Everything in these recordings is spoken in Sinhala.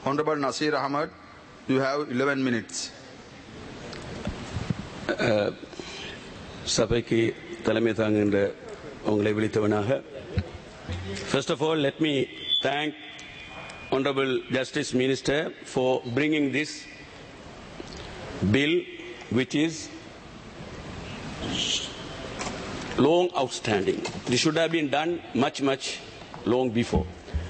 Honorable Nasir Ahmed, you have 11 minutes. சபைக்கு தலைமை தாங்குகின்ற உங்களை விழித்தவனாக first of all let me thank Honorable Justice Minister for bringing this bill which is long outstanding. This should have been done much long before.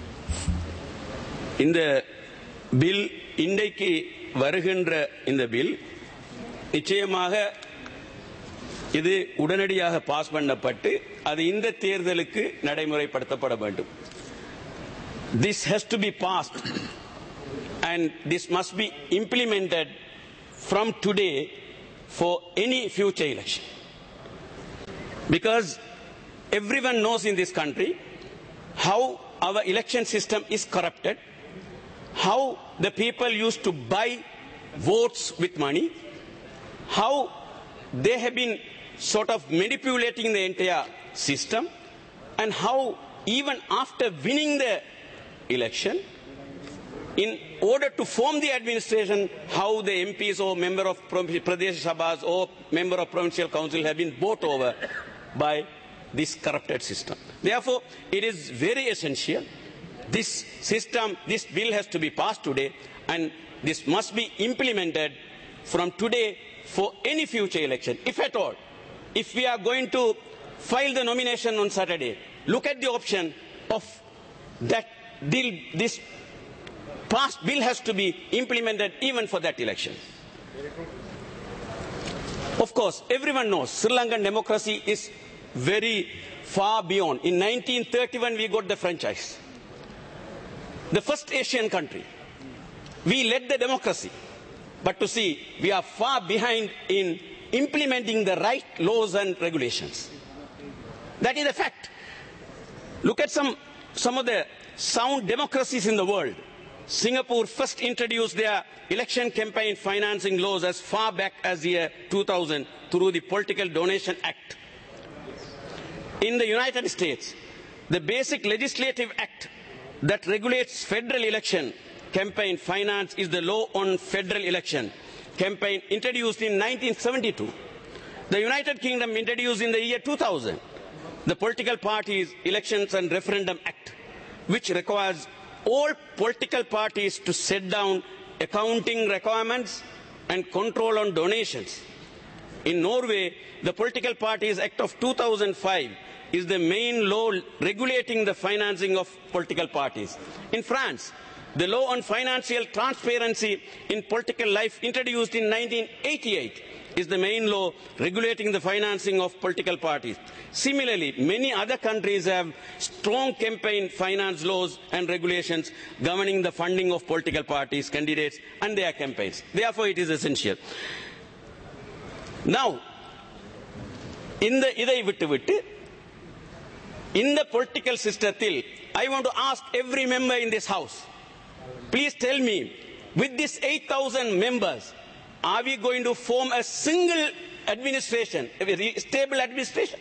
இந்த பில் இன்றைக்கு வருகின்ற இந்த பில் நிச்சயமாக இது உடனடியாக பாஸ் பண்ணப்பட்டு அது இந்த தேர்தலுக்கு நடைமுறைப்படுத்தப்பட வேண்டும். This has to be passed and this must be implemented from today for any future election. Because everyone knows in this country how our election system is corrupted, how the people used to buy votes with money, how they have been sort of manipulating the entire system, and how even after winning the election, in order to form the administration, how the MPs or member of Pradesh Sabhas or member of provincial council have been bought over by this corrupted system. Therefore, it is very essential. This system, this bill has to be passed today, and this must be implemented from today for any future election, if at all. If we are going to file the nomination on Saturday, look at the option of that deal. This passed bill has to be implemented even for that election. Of course, everyone knows Sri Lankan democracy is very far beyond. In 1931, we got the franchise. The first Asian country. We led the democracy. But to see, we are far behind in implementing the right laws and regulations. That is a fact. Look at some of the sound democracies in the world. Singapore first introduced their election campaign financing laws as far back as the year 2000 through the Political Donation Act. In the United States, the basic legislative act that regulates federal election campaign finance is the Law on Federal Election Campaign, introduced in 1972. The United Kingdom introduced in the year 2000 the Political Parties Elections and Referendum Act, which requires all political parties to set down accounting requirements and control on donations. In Norway, the Political Parties Act of 2005 is the main law regulating the financing of political parties. In France, the law on financial transparency in political life, introduced in 1988, is the main law regulating the financing of political parties. Similarly, many other countries have strong campaign finance laws and regulations governing the funding of political parties, candidates and their campaigns. Therefore, it is essential. Now, idai vittu in the political system, I want to ask every member in this house, please tell me, with these 8,000 members, are we going to form a single administration, a stable administration?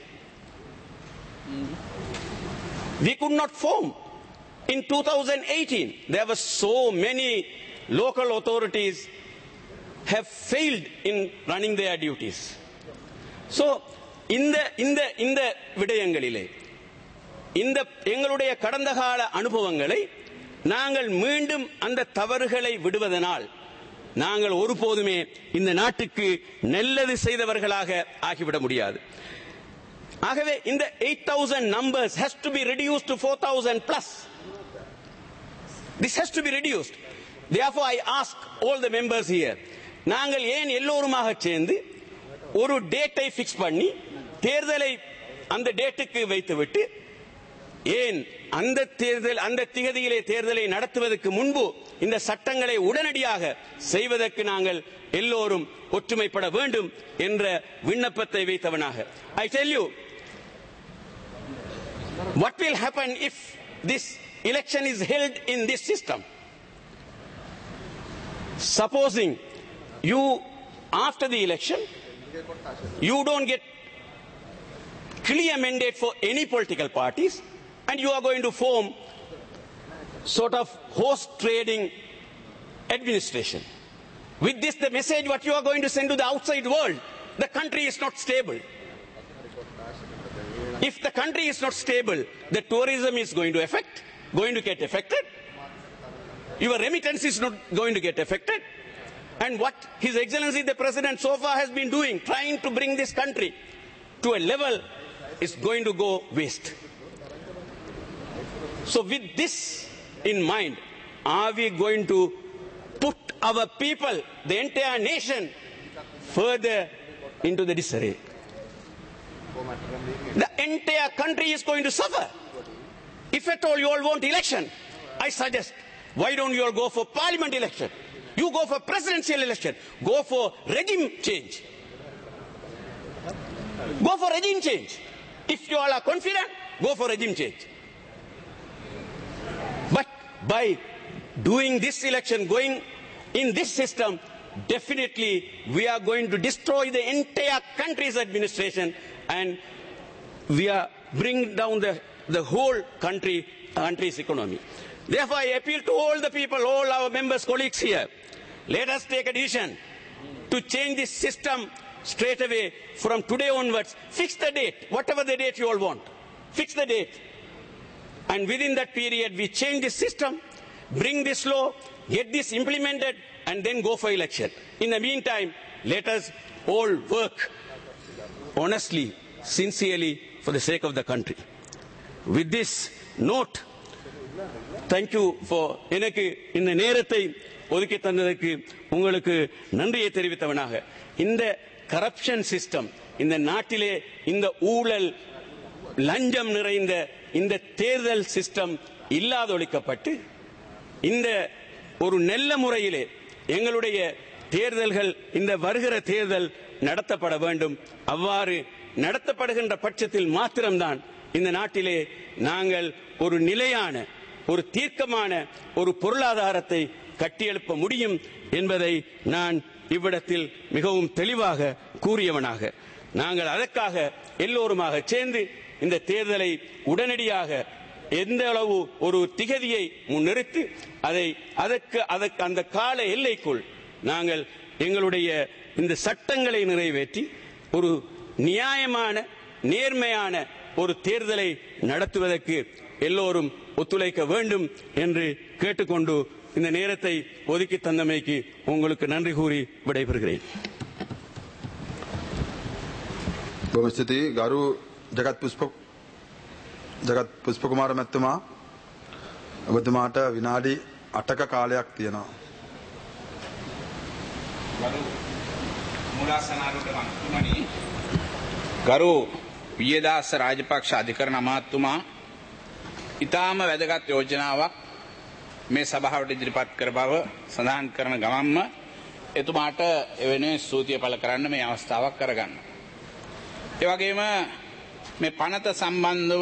We could not form. In 2018, there were so many local authorities have failed in running their duties. So, in the விடயங்களிலே இந்த எங்களுடைய கடந்த கால அனுபவங்களை நாங்கள் மீண்டும் அந்த தவறுகளை விடுவதனால் நாங்கள் ஒருபோதுமே இந்த நாட்டுக்கு நல்லது செய்தவர்களாக ஆகிவிட முடியாது. ஆகவே இந்த 8,000 numbers has to be reduced to 4,000 plus. This has to be reduced. Therefore, I ask all the members here, நாங்கள் ஏன் எல்லோருமாக சேர்ந்து ஒரு டேட்டை ஃபிக்ஸ் பண்ணி தேர்தலை அந்த டேட்டுக்கு வைத்துவிட்டு ஏன் அந்த திகதியிலே தேர்தலை நடத்துவதற்கு முன்பு இந்த சட்டங்களை உடனடியாக செய்வதற்கு நாங்கள் எல்லோரும் ஒற்றுமைப்பட வேண்டும் என்ற விண்ணப்பத்தை வைத்தவனாக I tell you what will happen if this election is held in this system. Supposing you after the election you don't get clear mandate for any political parties and you are going to form sort of horse trading administration. With this, the message what you are going to send to the outside world, the country is not stable. If the country is not stable, the tourism is going to get affected. Your remittance is not going to get affected. And what His Excellency the President so far has been doing, trying to bring this country to a level, is going to go waste. So with this in mind, are we going to put our people, the entire nation, further into the disarray? The entire country is going to suffer. If at all you all want election, I suggest, why don't you all go for parliament election? You go for presidential election. Go for regime change. Go for regime change. If you all are confident, go for regime change. But by doing this election, going in this system, definitely we are going to destroy the entire country's administration, and we are bringing down the whole country's economy. Therefore, I appeal to all the people, all our members, colleagues here, let us take a decision to change this system straight away from today onwards. Fix the date, whatever the date you all want. Fix the date. And within that period, we change this system, bring this law, get this implemented, and then go for election. In the meantime, let us all work honestly, sincerely, for the sake of the country. With this note, thank you for எனக்கு இந்த நேரத்தை ஒதுக்கி தந்ததற்கு உங்களுக்கு நன்றியை தெரிவித்தவனாக, இந்த கரப்ஷன் சிஸ்டம், இந்த நாட்டிலே இந்த ஊழல் லஞ்சம் நிறைந்த இந்த தேர்தல் சிஸ்டம் இல்லாதொழிக்கப்பட்டு இந்த ஒரு நல்ல முறையிலே எங்களுடைய தேர்தல்கள், இந்த வருகிற தேர்தல் நடத்தப்பட வேண்டும். அவ்வாறு நடத்தப்படுகின்ற பட்சத்தில் மாத்திரம்தான் இந்த நாட்டிலே நாங்கள் ஒரு நிலையான, ஒரு தீர்க்கமான ஒரு பொருளாதாரத்தை கட்டியெழுப்ப முடியும் என்பதை நான் இவ்விடத்தில் மிகவும் தெளிவாக கூறியவனாக, நாங்கள் அதற்காக எல்லோருமாக சேர்ந்து இந்த தேர்தலை உடனடியாக எந்த அளவு ஒரு திகதியை முன்னிறுத்தி அதற்கு அந்த கால எல்லைக்குள் நாங்கள் எங்களுடைய இந்த சட்டங்களை நிறைவேற்றி ஒரு நியாயமான, நேர்மையான ஒரு தேர்தலை நடத்துவதற்கு எல்லோரும் ஒத்துழைக்க வேண்டும் என்று கேட்டுக்கொண்டு இந்த நேரத்தை ஒதுக்கி தந்தமைக்கு உங்களுக்கு நன்றி கூறி விடைபெறுகிறேன். ගරු ජගත් පුෂ්පකුමාර මැතිතුමා, ඔබතුමාට විනාඩි 8ක කාලයක් තියෙනවා. ගරු මූලාසනාරූඪ මන්ත්‍රීතුමනි, ගරු විජේදාස රාජපක්ෂ අධිකරණ අමාත්‍යතුමා ඉතාම වැදගත් යෝජනාවක් මේ සභාවට ඉදිරිපත් කර බව සඳහන් කරන ගමන්ම එතුමාට එවැනි ස්තුතිය පළ කරන්න මේ අවස්ථාවක් කරගන්න. ඒ වගේම මේ පනත සම්බන්ධව,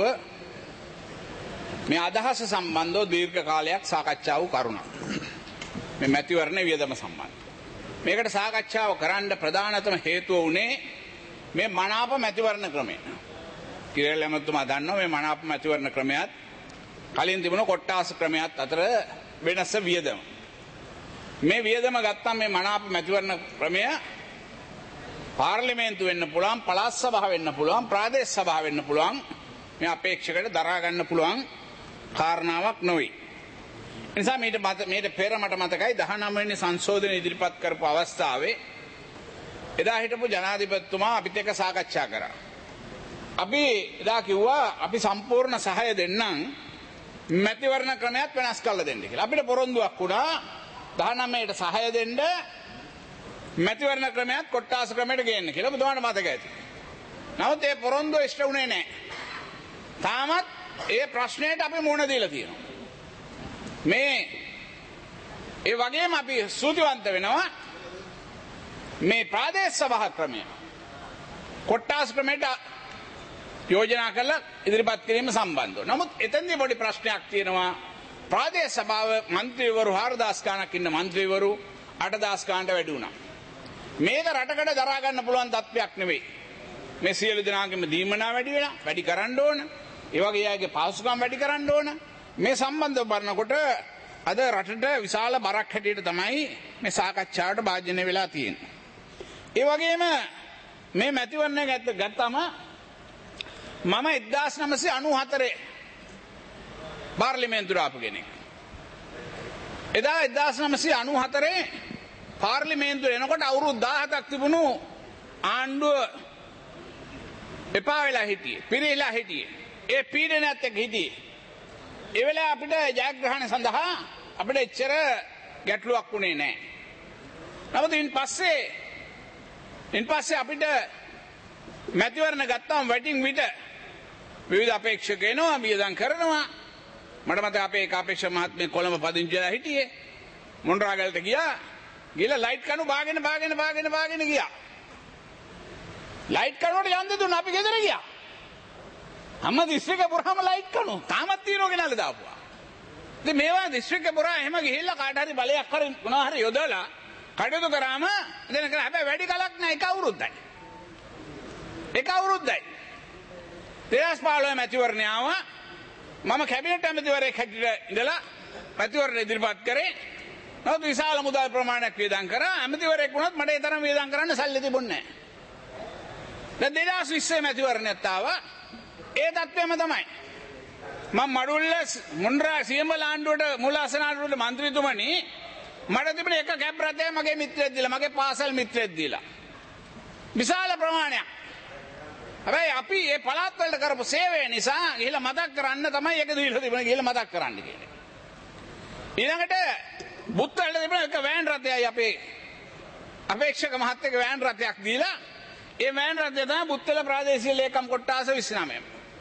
මේ අදහස සම්බන්ධව දීර්ඝ කාලයක් සාකච්ඡා වූ කරුණක්. මේ මැතිවරණ වියදම සම්බන්ධ. මේකට සාකච්ඡාව කරන්න ප්‍රධානතම හේතුව වුණේ මේ මනාප මැතිවරණ ක්‍රමය. කිරෙල් ඇමතුමා දන්නවා මේ මනාප මැතිවරණ ක්‍රමයත් කලින් තිබුණ කොට්ටාස ක්‍රමයත් අතර වෙනස වියදම. මේ වියදම ගත්තම මේ මනාප මැතිවරණ ක්‍රමය පාර්ලිමේන්තු වෙන්න පුළුවන්, පළාත් සභාව වෙන්න පුළුවන්, ප්‍රාදේශ සභාව වෙන්න පුළුවන්, මේ අපේක්ෂකට දරා ගන්න පුළුවන් කාරණාවක් නොවේ. ඒ නිසා මේට පෙර මට මතකයි 19 වෙනි සංශෝධන ඉදිරිපත් කරපු අවස්ථාවේ එදා හිටපු ජනාධිපතිතුමා අපිත් එක්ක සාකච්ඡා කරා. අපි එදා කිව්වා අපි සම්පූර්ණ සහාය දෙන්නම් මැතිවරණ ක්‍රමයක් වෙනස් කරලා දෙන්න කියලා. අපිට පොරොන්දුවක් වුණා 19ට සහාය දෙන්න මැතිවරණ ක්‍රමයක් කොට්ටාස ක්‍රමයට ගේන්න කියලා. බුදුහාම මතක ඇති. නමුත් ඒ පොරොන්දුව ඉෂ්ට වුණේ නැහැ. තාමත් ඒ ප්‍රශ්නයට අපි මුහුණ දීලා තියෙනවා. ඒ වගේම අපි සූතිවන්ත වෙනවා මේ ප්‍රාදේශ සභා ක්‍රමය කොට්ටාස ක්‍රමයට යෝජනා කරලා ඉදිරිපත් කිරීම සම්බන්ධව. නමුත් එතෙන්දී පොඩි ප්‍රශ්නයක් තියෙනවා. ප්‍රාදේශ සභාව മന്ത്രിවරු 4000 ගණක් ඉන්න മന്ത്രിවරු 8000 ගණන්ට වැඩි වුණා. මේක රටකට දරා ගන්න පුළුවන් තත්ත්වයක් නෙවෙයි. මේ සියලු දෙනාගේම දීමනා වැඩි වෙලා, වැඩි කරන්න ඕන. ඒ වගේ අයගේ පාසුකම් වැඩි කරන්න ඕන. මේ සම්බන්ධව බලනකොට අද රටට විශාල බරක් හැටියට තමයි මේ සාකච්ඡාවට භාජනය වෙලා තියෙන්නේ. ඒ වගේම මේ මැතිවරණය ගත්තම මම 1994 පාර්ලිමේන්තුවට ආපු කෙනෙක්. එදා 1994 පාර්ලිමේන්තුවේ එනකොට අවුරුදු 17ක් තිබුණු ආණ්ඩුව එපා වෙලා හිටියේ, පිරීලා හිටියේ. ඒ පීඩනයත් එක්ක හිටියේ. ඒ වෙලාව අපිට ජයග්‍රහණය සඳහා අපිට එච්චර ගැටලුවක් වුණේ නැහැ. නමුත් ඉන් පස්සේ අපිට මැතිවරණ ගත්තාම වැටින් විට විවිධ අපේක්ෂක එනවා, වියදම් කරනවා. මට මතක අපේ එක අපේක්ෂක මහත්මයෙක් කොළඹ පදිංචි වෙලා හිටියේ. මොණරාගලට ගිහලා ලයිට් කණු බාගෙන ගියා. ලයිට් කණුවට යන්න දුන්නා, අපි ගෙදර ගියා. හැම දිස්ත්‍රික්ක පුරාම ලයිට් කණු තාමත් తీරෝ ගෙනල්ලා දාපුවා. ඉතින් මේවා දිස්ත්‍රික්ක පුරා එහෙම ගිහිල්ලා කාට හරි බලයක් හරි මොනවා හරි යොදලා කටයුතු කරාම දැන් කරා. හැබැයි වැඩි කලක් නෑ, එක අවුරුද්දයි. 2015 මැතිවරණය ආවා. මම කැබිනට් ඇමතිවරයෙක් හැටියට ඉඳලා මැතිවරණ ඉදිරිපත් කරේ. නමුත් විශාල මුදල් ප්‍රමාණයක් වියදම් කරා. ඇමතිවරයෙක් වුණත් මට ඒ තරම් වියදම් කරන්න සල්ලි තිබුණේ නෑ. දැන් 2020 මැතිවරණයත් ආවා. ඒ තත්ත්වෙම තමයි. මම මඩුල්ල මුන්රා සියඹල ආණ්ඩුවට මූලාසන ආණ්ඩුවට മന്ത്രിතුමනි මට තිබුණ එක කැබ් රථය මගේ මිත්‍රයෙක් දීලා, මගේ පාසල් මිත්‍රයෙක් දීලා. විශාල ප්‍රමාණයක්. හැබැයි අපි මේ පළාත් වලට කරපු සේවය නිසා ගිහිල්ලා මතක් කරන්න තමයි ඒක දීලා තිබුණේ, ගිහිල්ලා මතක් කරන්න කියන්නේ. ඊළඟට බුත්තලට තිබුණ එක වෑන් රථයයි අපේ අපේක්ෂක මහත්තයාගේ වෑන් රථයක් දීලා, ඒ වෑන් රථය තමයි බුත්තල ප්‍රාදේශීය ලේකම් කොට්ටාස 29.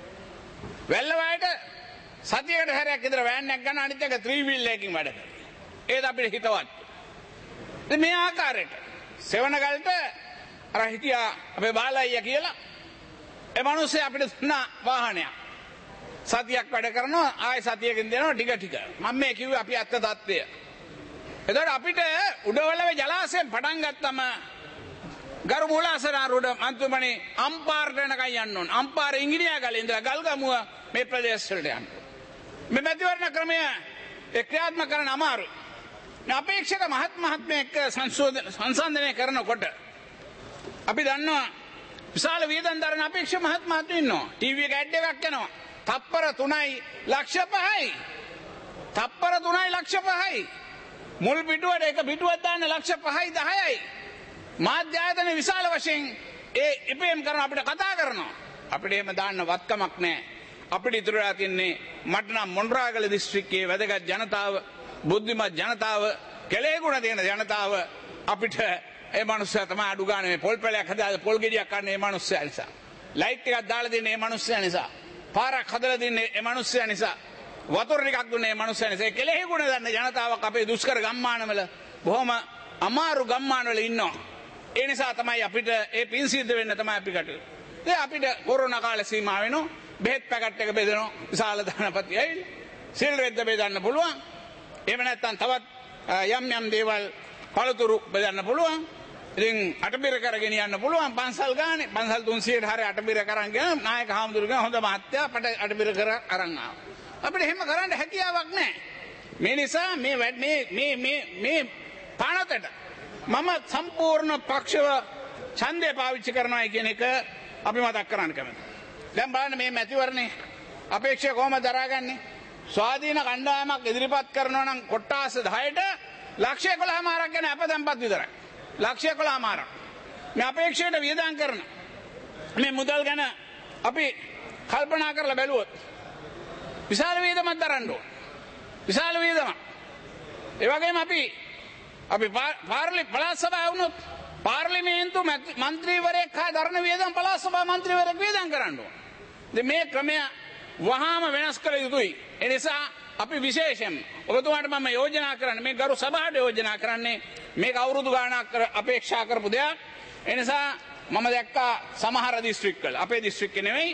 වැල්ලවායට සතියකට හැරයක් විතර වෑන් එකක් ගන්න, අනිත් එක 3 wheel එකකින් වැඩ කරනවා. ඒත් අපිට හිතවත්. ඉතින් මේ ආකාරයට සෙවණගලට අර හිටියා අපේ බාලයියා කියලා ඒ මිනිස්සේ අපිට දුන්න වාහනයක්. සතියක් වැඩ කරනවා, ආයෙ සතියකින් දෙනවා ටික. මම මේ කිව්වේ අපි අත්ත තත්ත්වය. එතකොට අපිට උඩවලවේ ජලාශයෙන් පටන් ගත්තම ගරු මූලාසන ආරුඩ මන්තුමනි අම්පාරට යනකම් යන්න ඕන. අම්පාර ඉංගිරියාගලේ ඉඳලා ගල්ගමුව මේ ප්‍රදේශ වලට යන්න. මේ මැතිවරණ ක්‍රමය ක්‍රියාත්මක කරන්න අමාරුයි. මේ අපේක්ෂක මහත්මයෙක් සංසන්දනය කරනකොට අපි දන්නවා විශාල වියදම් දරන අපේක්ෂක මහත්මයෙක් ඉන්නවා. ටීවී එක ඇඩ් එකක් යනවා. තප්පර 3යි ලක්ෂ 5යි. තප්පර 3යි ලක්ෂ 5යි. මුල් පිටුවට එක පිටුවක් දාන්න ලක්ෂ 5යි 10යි. මාධ්‍ය ආයතන විශාල වශයෙන් ඒ ඉපේම් කරන අපිට කතා කරනවා. අපිට එහෙම දාන්න වත්කමක් නැහැ. අපිට ඉතුරුලා තියන්නේ මට නම් මොණරාගල දිස්ත්‍රික්කයේ වැදගත් ජනතාව, බුද්ධිමත් ජනතාව, කෙලෙහිගුණ තියෙන ජනතාව අපිට ඒ මනුස්සයා තමයි අඩු ගන්න මේ පොල් පැලයක් හදාලා පොල් ගෙඩියක් කන්නේ මේ මනුස්සයා නිසා. ලයිට් එකක් දාලා දෙන්නේ මේ මනුස්සයා නිසා. පාරක් හදලා දෙන්නේ මේ මනුස්සයා නිසා. වතුර ටිකක් දුන්නේ මේ මනුස්සයා නිසා. කෙලෙහිගුණ දන්න ජනතාවක් අපේ දුෂ්කර ගම්මානවල බොහොම අමාරු ගම්මානවල ඉන්නවා. ඒ නිසා තමයි අපිට ඒ පින් සිද්ධ වෙන්න තමයි අපි කටයුතු. දැන් අපිට කොරෝනා කාලේ සීමා වෙනවා. බෙහෙත් පැකට් එක බෙදනවා. විශාල ධනපති ඇවිල්ලා. සිල් රෙද්ද බෙදන්න පුළුවන්. එහෙම නැත්නම් තවත් යම් දේවල් පළතුරු බෙදන්න පුළුවන්. ඉතින් අටබිර කරගෙන යන්න පුළුවන් පන්සල් ගානේ. පන්සල් 300ට හරිය අටබිර කරන් ගියා. නායක හාමුදුරුවෝ හොඳ මහත්තයා අපට අටබිර කර අරන් ආවා. අපිට එහෙම කරන්න හැකියාවක් නැහැ. මේ නිසා මේ පානතට මම සම්පූර්ණ පක්ෂව ඡන්දය පාවිච්චි කරනවා කියන එක අපි මතක් කරන්න කැමතියි. දැන් බලන්න මේ මැතිවරණේ අපේක්ෂක කොහොමද දරාගන්නේ? ස්වාධීන කණ්ඩායමක් ඉදිරිපත් කරනවා නම් කොට්ටාස 10ට ලක්ෂ 11මාරක් ගැන අපදම්පත් විතරයි. ලක්ෂ 11මාරක්. මේ අපේක්ෂයට වියදම් කරන මේ මුදල් ගැන අපි කල්පනා කරලා බැලුවොත් විශාල වියදමක් දරන්න ඕන. විශාල වියදමක්. ඒ වගේම අපි පළාත් සභාව වුණොත් පාර්ලිමේන්තු මන්ත්‍රීවරයෙක් හා දරන වියදම් පළාත් සභා මන්ත්‍රීවරයෙක් වියදම් කරන්න ඕන. ඉතින් මේ ක්‍රමය වහාම වෙනස් කළ යුතුයි. ඒ නිසා අපි විශේෂයෙන් ඔබතුමාට මම යෝජනා කරන්නේ මේ ගරු සභාවට යෝජනා කරන්නේ මේක අවුරුදු ගාණක් අපේක්ෂා කරපු දෙයක්. ඒ නිසා මම දැක්කා සමහර දිස්ත්‍රික්කවල අපේ දිස්ත්‍රික්කේ නෙවෙයි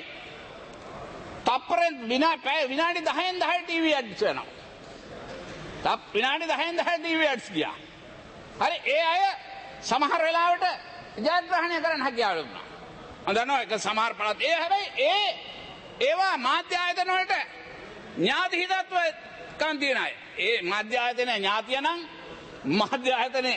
තප්පරෙන් විනාඩි 10න් 10 ටීවී ඇඩ්ස් වෙනවා. විනාඩි 10න් 10 ටීවී ඇඩ්ස් ගියා. හරි ඒ අය සමහර වෙලාවට ජයග්‍රහණය කරන්න හැකියාව ලැබුණා. මම දන්නවා ඒක සමහර පළාත් ඒවා මාධ්‍ය ආයතන වලට ඥාති හිතත්ව පොත්කම් තියන අය. ඒ මධ්‍ය ආයතනයේ ඥාතිය නම් මධ්‍ය ආයතනයේ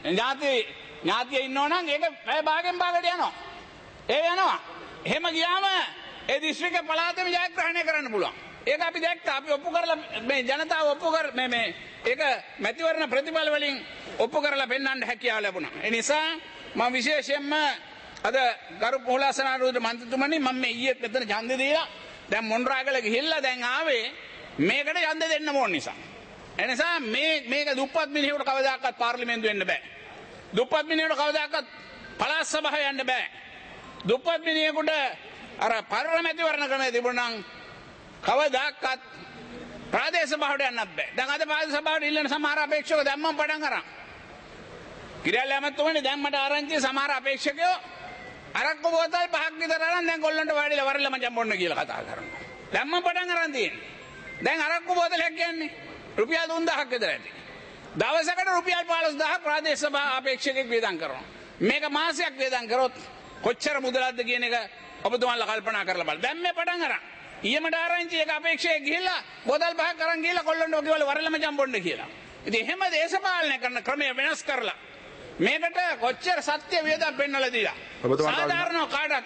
ඥාතිය ඉන්නෝ නම් ඒක පැය භාගෙන් භාගයට යනවා. ඒ යනවා. එහෙම ගියාම ඒ දිස්ත්‍රික්ක පළාතෙම ජයග්‍රහණය කරන්න පුළුවන්. ඒක අපි දැක්කා. අපි ඔප්පු කරලා මේ ජනතාව ඔප්පු කර මේ ඒක මැතිවරණ ප්‍රතිඵල වලින් ඔප්පු කරලා පෙන්වන්න හැකියාව ලැබුණා. ඒ නිසා මම විශේෂයෙන්ම අද ගරු පොළාසනාරූಢ මන්ත්‍රීතුමනි මම මේ ඊයේ මෙතන ඡන්දෙ දීලා දැන් මොණරාගල ගිහිල්ලා දැන් ආවේ මේකට ඡන්දෙ දෙන්න ඕන නිසා. ඒ නිසා මේක දුප්පත් මිනිහෙකුට කවදාකවත් පාර්ලිමේන්තුව එන්න බෑ. දුප්පත් මිනිහෙකුට කවදාකවත් පළාත් සභාව යන්න බෑ. දුප්පත් මිනිහෙකුට අර පාර්ලිමේන්තුවරණ ක්‍රමය තිබුණා නම් කවදාකවත් ප්‍රාදේශ සභාවට යන්නත් බෑ. දැන් අද ප්‍රාදේශ සභාවට ඉල්ලන සමහර අපේක්ෂකයෝ දැන් මම පටන් අරන්. කිරියල් ඇමතුමනි දැන් මට ආරංචි සමහර අපේක්ෂකයෝ අරක්කු බෝතල් 5ක් විතර අරන් දැන් ගොල්ලන්ට වාඩිලා වරල මචං බොන්න කියලා කතා කරනවා. දැන් මම පටන් අරන් තියෙන්නේ. දැන් අරක්කු බෝතලයක් කියන්නේ රුපියල් 3000ක් විතර ඇති. දවසකට රුපියල් 15000ක් ප්‍රාදේශ සභා අපේක්ෂකෙක් වේදම් කරනවා. මේක මාසයක් වේදම් කරොත් කොච්චර මුදලක්ද කියන එක ඔබතුමාලා කල්පනා කරලා බලන්න. දැන් මේ පටන් අරන් ඊයමට ආරංචි එක අපේක්ෂකෙක් ගිහිල්ලා බෝතල් 5ක් අරන් ගිහිල්ලා කොල්ලන්ට ඔකේවල වරල මචං බොන්න කියලා. ඉතින් එහෙම දේශපාලනය කරන ක්‍රමය වෙනස් කරලා මේකට කොච්චර සත්‍ය වේදම් පෙන්වලා දීලා සාධාරණව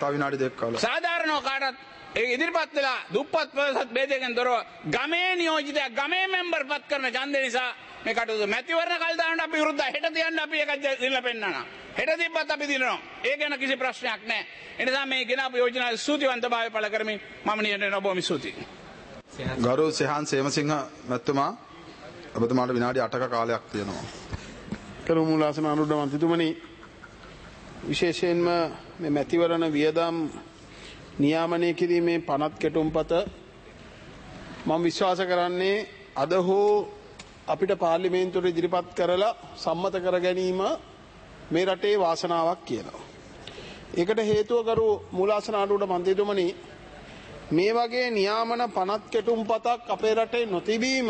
කාටත් ඒ ඉදිරිපත් වෙලා දුප්පත් ප්‍රදේශත් ભેදයෙන් දොරව ගමේ නියෝජිතයා ගමේ මෙම්බර් පත් කරන ඡන්දේ නිසා මේ කටයුතු මැතිවරණ කල් දාන්න අපි විරුද්ධයි. හෙට තියන්න අපි ඒක දිනලා පෙන්නනවා. හෙට තිබ්බත් අපි දිනනවා. ඒ ගැන කිසි ප්‍රශ්නයක් නැහැ. ඒ නිසා මේ ගෙනාපු යෝජනාවේ ස්තුතිවන්තභාවය පළ කරමින් මම නියැලෙන ඔබම ස්තුතියි. ගරු සෙහාන් සේමසිංහ මැතිතුමා ඔබතුමාට විනාඩි 8ක කාලයක් තියෙනවා. කරු මූලාසනාරූඪ මන්ත්‍රීතුමනි විශේෂයෙන්ම මේ මැතිවරණ වියදම් නියාමනය කිරීමේ පනත් කෙටුම්පත මම විශ්වාස කරන්නේ අද හෝ අපිට පාර්ලිමේන්තුවට ඉදිරිපත් කරලා සම්මත කර ගැනීම මේ රටේ වාසනාවක් කියලා. ඒකට හේතුව කරු මූලාසනාරූඪ මන්ත්‍රීතුමනි මේ වගේ නියාමන පනත් කෙටුම්පතක් අපේ රටේ නොතිබීම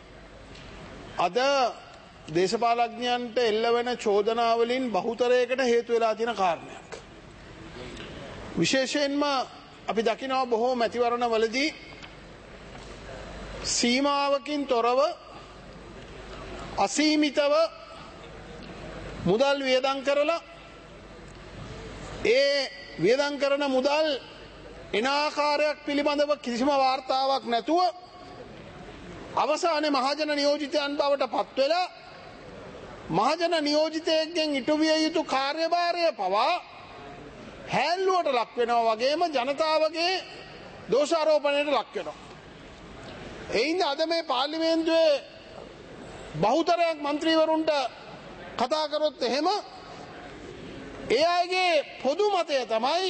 අද දේශපාලඥයන්ට එල්ලවෙන චෝදනාවලින් බහුතරයකට හේතු වෙලා තියෙන කාරණයක්. විශේෂයෙන්ම අපි දකිනවා බොහෝ මැතිවරණවලදී සීමාවකින් තොරව අසීමිතව මුදල් වියදම් කරලා ඒ වියදම් කරන මුදල් එන ආකාරයක් පිළිබඳව කිසිම වාර්තාවක් නැතුව අවසානයේ මහජන නියෝජිතයන් බවට පත් වෙලා මහජන නියෝජිතයෙක්ගෙන් ඉටු විය යුතු කාර්යභාරය පවා හැල්ලුවට ලක් වෙනවා වගේම ජනතාවගේ දෝෂාරෝපණයට ලක් වෙනවා. එයින්ද අද මේ පාර්ලිමේන්තුවේ බහුතරයක් മന്ത്രിවරුන්ට කතා කරොත් එහෙම ඒ අයගේ පොදු මතය තමයි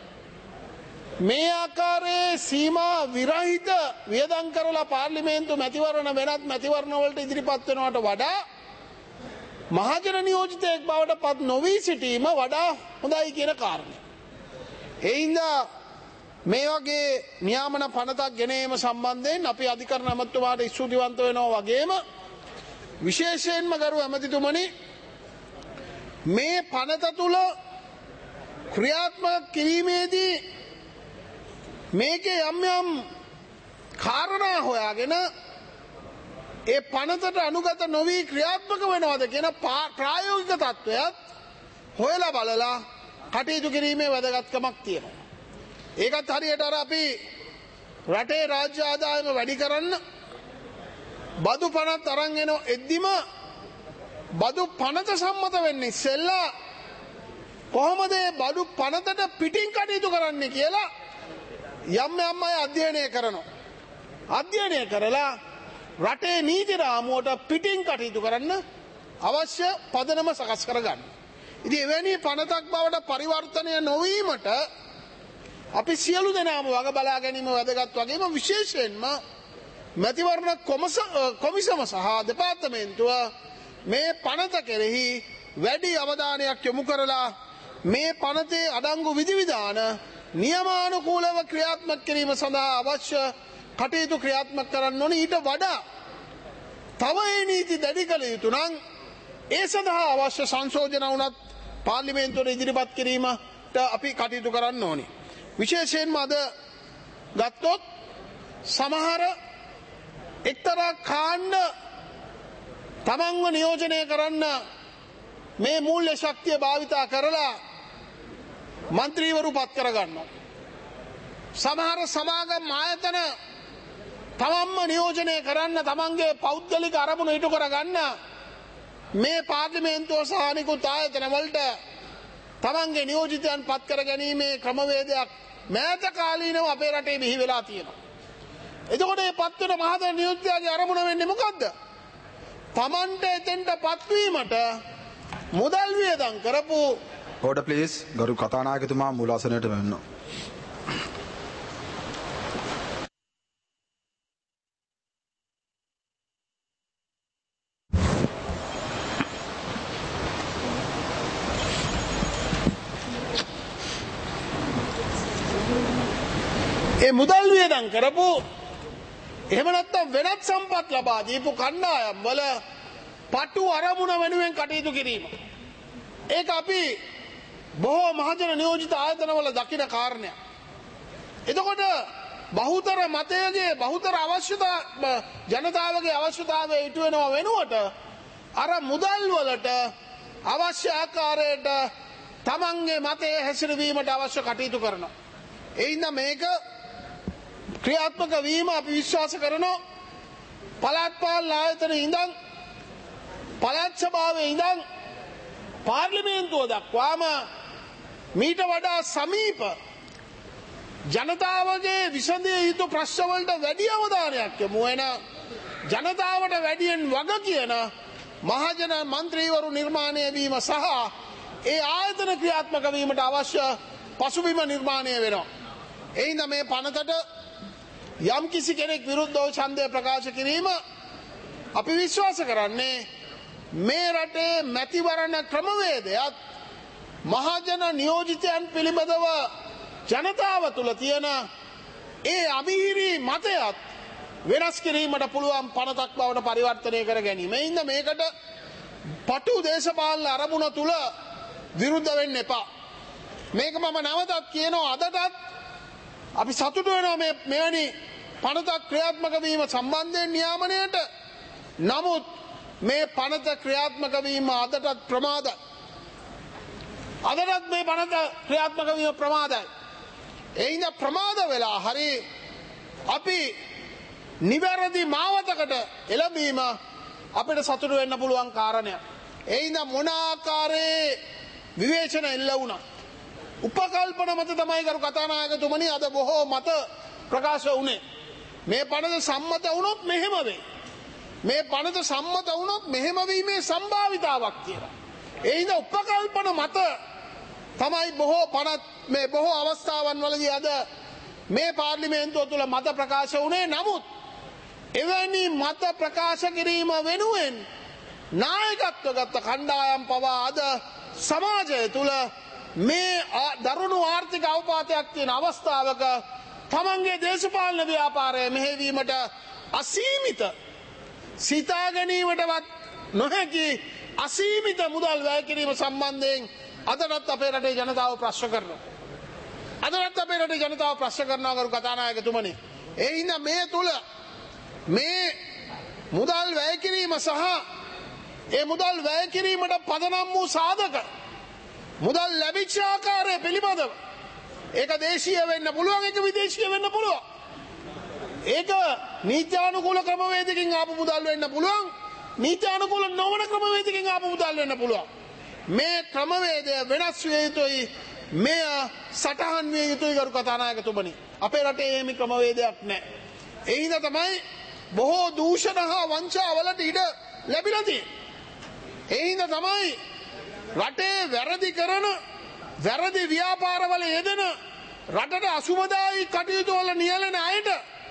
මේ ආකාරයේ සීමා විරහිත වියදම් කරලා පාර්ලිමේන්තු මැතිවරණ වෙනත් මැතිවරණ වලට ඉදිරිපත් වෙනවට වඩා මහජන නියෝජිතයෙක් බවට පත් නොවී සිටීම වඩා හොඳයි කියන කාරණය. එයින්ද මේ වගේ නියාමන පනතක් ගෙනීම සම්බන්ධයෙන් අපි අධිකරණ ඇමතුමාට ස්තුතිවන්ත වෙනවා වගේම විශේෂයෙන්ම ගරු ඇමතිතුමනි මේ පනත තුල ක්‍රියාත්මක කිරීමේදී මේකේ යම් කාරණා හොයාගෙන ඒ පනතට අනුගත නොවී ක්‍රියාත්මක වෙනවද කියන ප්‍රායෝගික තත්ත්වයක් හොයලා බලලා කටයුතු කිරීමේ වැදගත්කමක් තියෙනවා. ඒකත් හරියට අර අපි රටේ රාජ්‍ය ආදායම වැඩි කරන්න බදු පනත් අරන් එන එද්දිම බදු පනත සම්මත වෙන්නේ ඉස්සෙල්ලා කොහොමද මේ බදු පනතට පිටින් කටයුතු කරන්නේ කියලා යම් අය අධ්‍යයනය කරනවා. අධ්‍යයනය කරලා රටේ නීති රාමුවට පිටින් කටයුතු කරන්න අවශ්‍ය පදනම සකස් කරගන්න. ඉතින් එවැනි පනතක් බවට පරිවර්තනය නොවීමට අපි සියලු දෙනාම වග බලා ගැනීම වැදගත් වගේම විශේෂයෙන්ම මැතිවරණ කොමිසම සහ දෙපාර්තමේන්තුව මේ පනත කෙරෙහි වැඩි අවධානයක් යොමු කරලා මේ පනතේ අඩංගු විධිවිධාන නියමානුකූලව ක්‍රියාත්මක කිරීම සඳහා අවශ්‍ය කටයුතු ක්‍රියාත්මක කරන්න ඕනේ. ඊට වඩා තව ඒ නීති දැඩි කළ යුතු නම් ඒ සඳහා අවශ්‍ය සංශෝධන වුණත් පාර්ලිමේන්තුවට ඉදිරිපත් කිරීමට අපි කටයුතු කරන්න ඕනේ. විශේෂයෙන්ම අද ගත්තොත් සමහර එක්තරා කාණ්ඩ තමන්ව නියෝජනය කරන්න මේ මූල්‍ය ශක්තිය භාවිතා කරලා මන්ත්‍රීවරු පත් කරගන්නවා. සමහර සමාගම් ආයතන තමන්ම නියෝජනය කරන්න තමන්ගේ පෞද්ගලික අරමුණු ඉටු කරගන්න මේ පාර්ලිමේන්තුව සහ අනිකුත් ආයතන වලට තමන්ගේ නියෝජිතයන් පත් කර ගැනීමේ ක්‍රමවේදයක් මෑත කාලීනව අපේ රටේ බිහි වෙලා තියෙනවා. එතකොට මේ පත් වෙන මහජන නියෝජිතයාගේ අරමුණ වෙන්නේ මොකද්ද? තමන්ට එතෙන්ට පත්වීමට මුදල් වියදම් කරපු order please ගරු කතානායකතුමා මූලාසනයට වෙන්න. ඒ මුදල් වියදම් කරපු එහෙම නැත්නම් වෙනත් සම්පත් ලබා දීපු කණ්ඩායම් වල පටු අරමුණ වෙනුවෙන් කටයුතු කිරීම. ඒක අපි බොහෝ මහජන නියෝජිත ආයතනවල දකින කාරණයක්. එතකොට බහුතර මතයගේ බහුතර අවශ්‍යතා ජනතාවගේ අවශ්‍යතාවය ඉටු වෙනව වෙනුවට අර මුදල් වලට අවශ්‍ය ආකාරයට තමන්ගේ මතය හැසිරවීමට අවශ්‍ය කටයුතු කරනවා. එයින්ද මේක ක්‍රියාත්මක වීම අපි විශ්වාස කරනවා. පළාත් පාලන ආයතන ඉඳන් පළාත් සභාවේ ඉඳන් පාර්ලිමේන්තුව දක්වාම මීට වඩා සමීප ජනතාවගේ විසඳිය යුතු ප්‍රශ්න වලට වැඩි අවධානයක් යොමු වෙන ජනතාවට වැඩියෙන් වග කියන මහජන මන්ත්‍රීවරු නිර්මාණය වීම සහ ඒ ආයතන ක්‍රියාත්මක වීමට අවශ්‍ය පසුබිම නිර්මාණය වෙනවා. එයින්ද මේ පනතට යම් කිසි කෙනෙක් විරුද්ධව ඡන්දය ප්‍රකාශ කිරීම අපි විශ්වාස කරන්නේ මේ රටේ මැතිවරණ ක්‍රමවේදයත් මහජන නියෝජිතයන් පිළිබඳව ජනතාව තුළ තියෙන ඒ අමිහිරි මතයත් වෙනස් කිරීමට පුළුවන් පනතක් බවට පරිවර්තනය කර ගැනීම. එයින්ද මේකට පටු දේශපාලන අරමුණ තුළ විරුද්ධ වෙන්න එපා. මේක මම නැවතත් කියනවා අදටත් අපි සතුටු වෙනවා මෙවැනි පනතක් ක්‍රියාත්මක වීම සම්බන්ධයෙන් නියාමනයට. නමුත් මේ පනත ක්‍රියාත්මක වීම අදටත් ප්‍රමාදයි. අදටත් මේ පනත ක්‍රියාත්මක වීම ප්‍රමාදයි. එයින්ද ප්‍රමාද වෙලා හරි අපි නිවැරදි මාවතකට එළඹීම අපිට සතුටු වෙන්න පුළුවන් කාරණයක්. එයින්ද මොන ආකාරයේ විවේචන එල්ල වුණා උපකල්පන මත තමයි කරු කතානායකතුමනි අද බොහෝ මත ප්‍රකාශ වුණේ. මේ පනත සම්මත වුණොත් මෙහෙම වෙයි. මේ පනත සම්මත වුණොත් මෙහෙම වීමේ සම්භාවිතාවක් කියලා. එයින්ද උපකල්පන මත තමයි බොහෝ පනත් මේ බොහෝ අවස්ථාවන් වලදී අද මේ පාර්ලිමේන්තුව තුළ මත ප්‍රකාශ වුණේ. නමුත් එවැනි මත ප්‍රකාශ කිරීම වෙනුවෙන් නායකත්ව ගත්ත කණ්ඩායම් පවා අද සමාජය තුළ මේ දරුණු ආර්ථික අවපාතයක් තියෙන අවස්ථාවක තමන්ගේ දේශපාලන ව්‍යාපාරය මෙහෙවීමට අසීමිත සිතා ගැනීමටවත් නොහැකි අසීමිත මුදල් වැය කිරීම සම්බන්ධයෙන් අදටත් අපේ රටේ ජනතාව ප්‍රශ්න කරනවා. අදටත් අපේ රටේ ජනතාව ප්‍රශ්න කරනවා කරු කතානායකතුමනි. ඒ හින්දා මේ තුල මේ මුදල් වැය කිරීම සහ ඒ මුදල් වැය කිරීමට පදනම් වූ සාධක මුදල් ලැබිච්ච ආකාරය පිළිබඳව ඒක දේශීය වෙන්න පුළුවන්, ඒක විදේශීය වෙන්න පුළුවන්. ඒක නීත්‍යානුකූල ක්‍රමවේදකින් ආපු මුදල් වෙන්න පුළුවන්, නීත්‍යානුකූල නොවන ක්‍රමවේදකින් ආපු මුදල් වෙන්න පුළුවන්. මේ ක්‍රමවේදය වෙනස් විය යුතුයි, මෙය සටහන් විය යුතුයි කරු කතානායකතුමනි. අපේ රටේ එහෙම ක්‍රමවේදයක් නැහැ. ඒ හින්දා තමයි බොහෝ දූෂණ හා වංචාවලට ඉඩ ලැබිලා තියෙන්නේ. ඒ හින්දා තමයි රටේ වැරදි කරන වැරදි ව්‍යාපාරවල යෙදෙන රටට අසුබදායි කටයුතු වල නියැලෙන අයට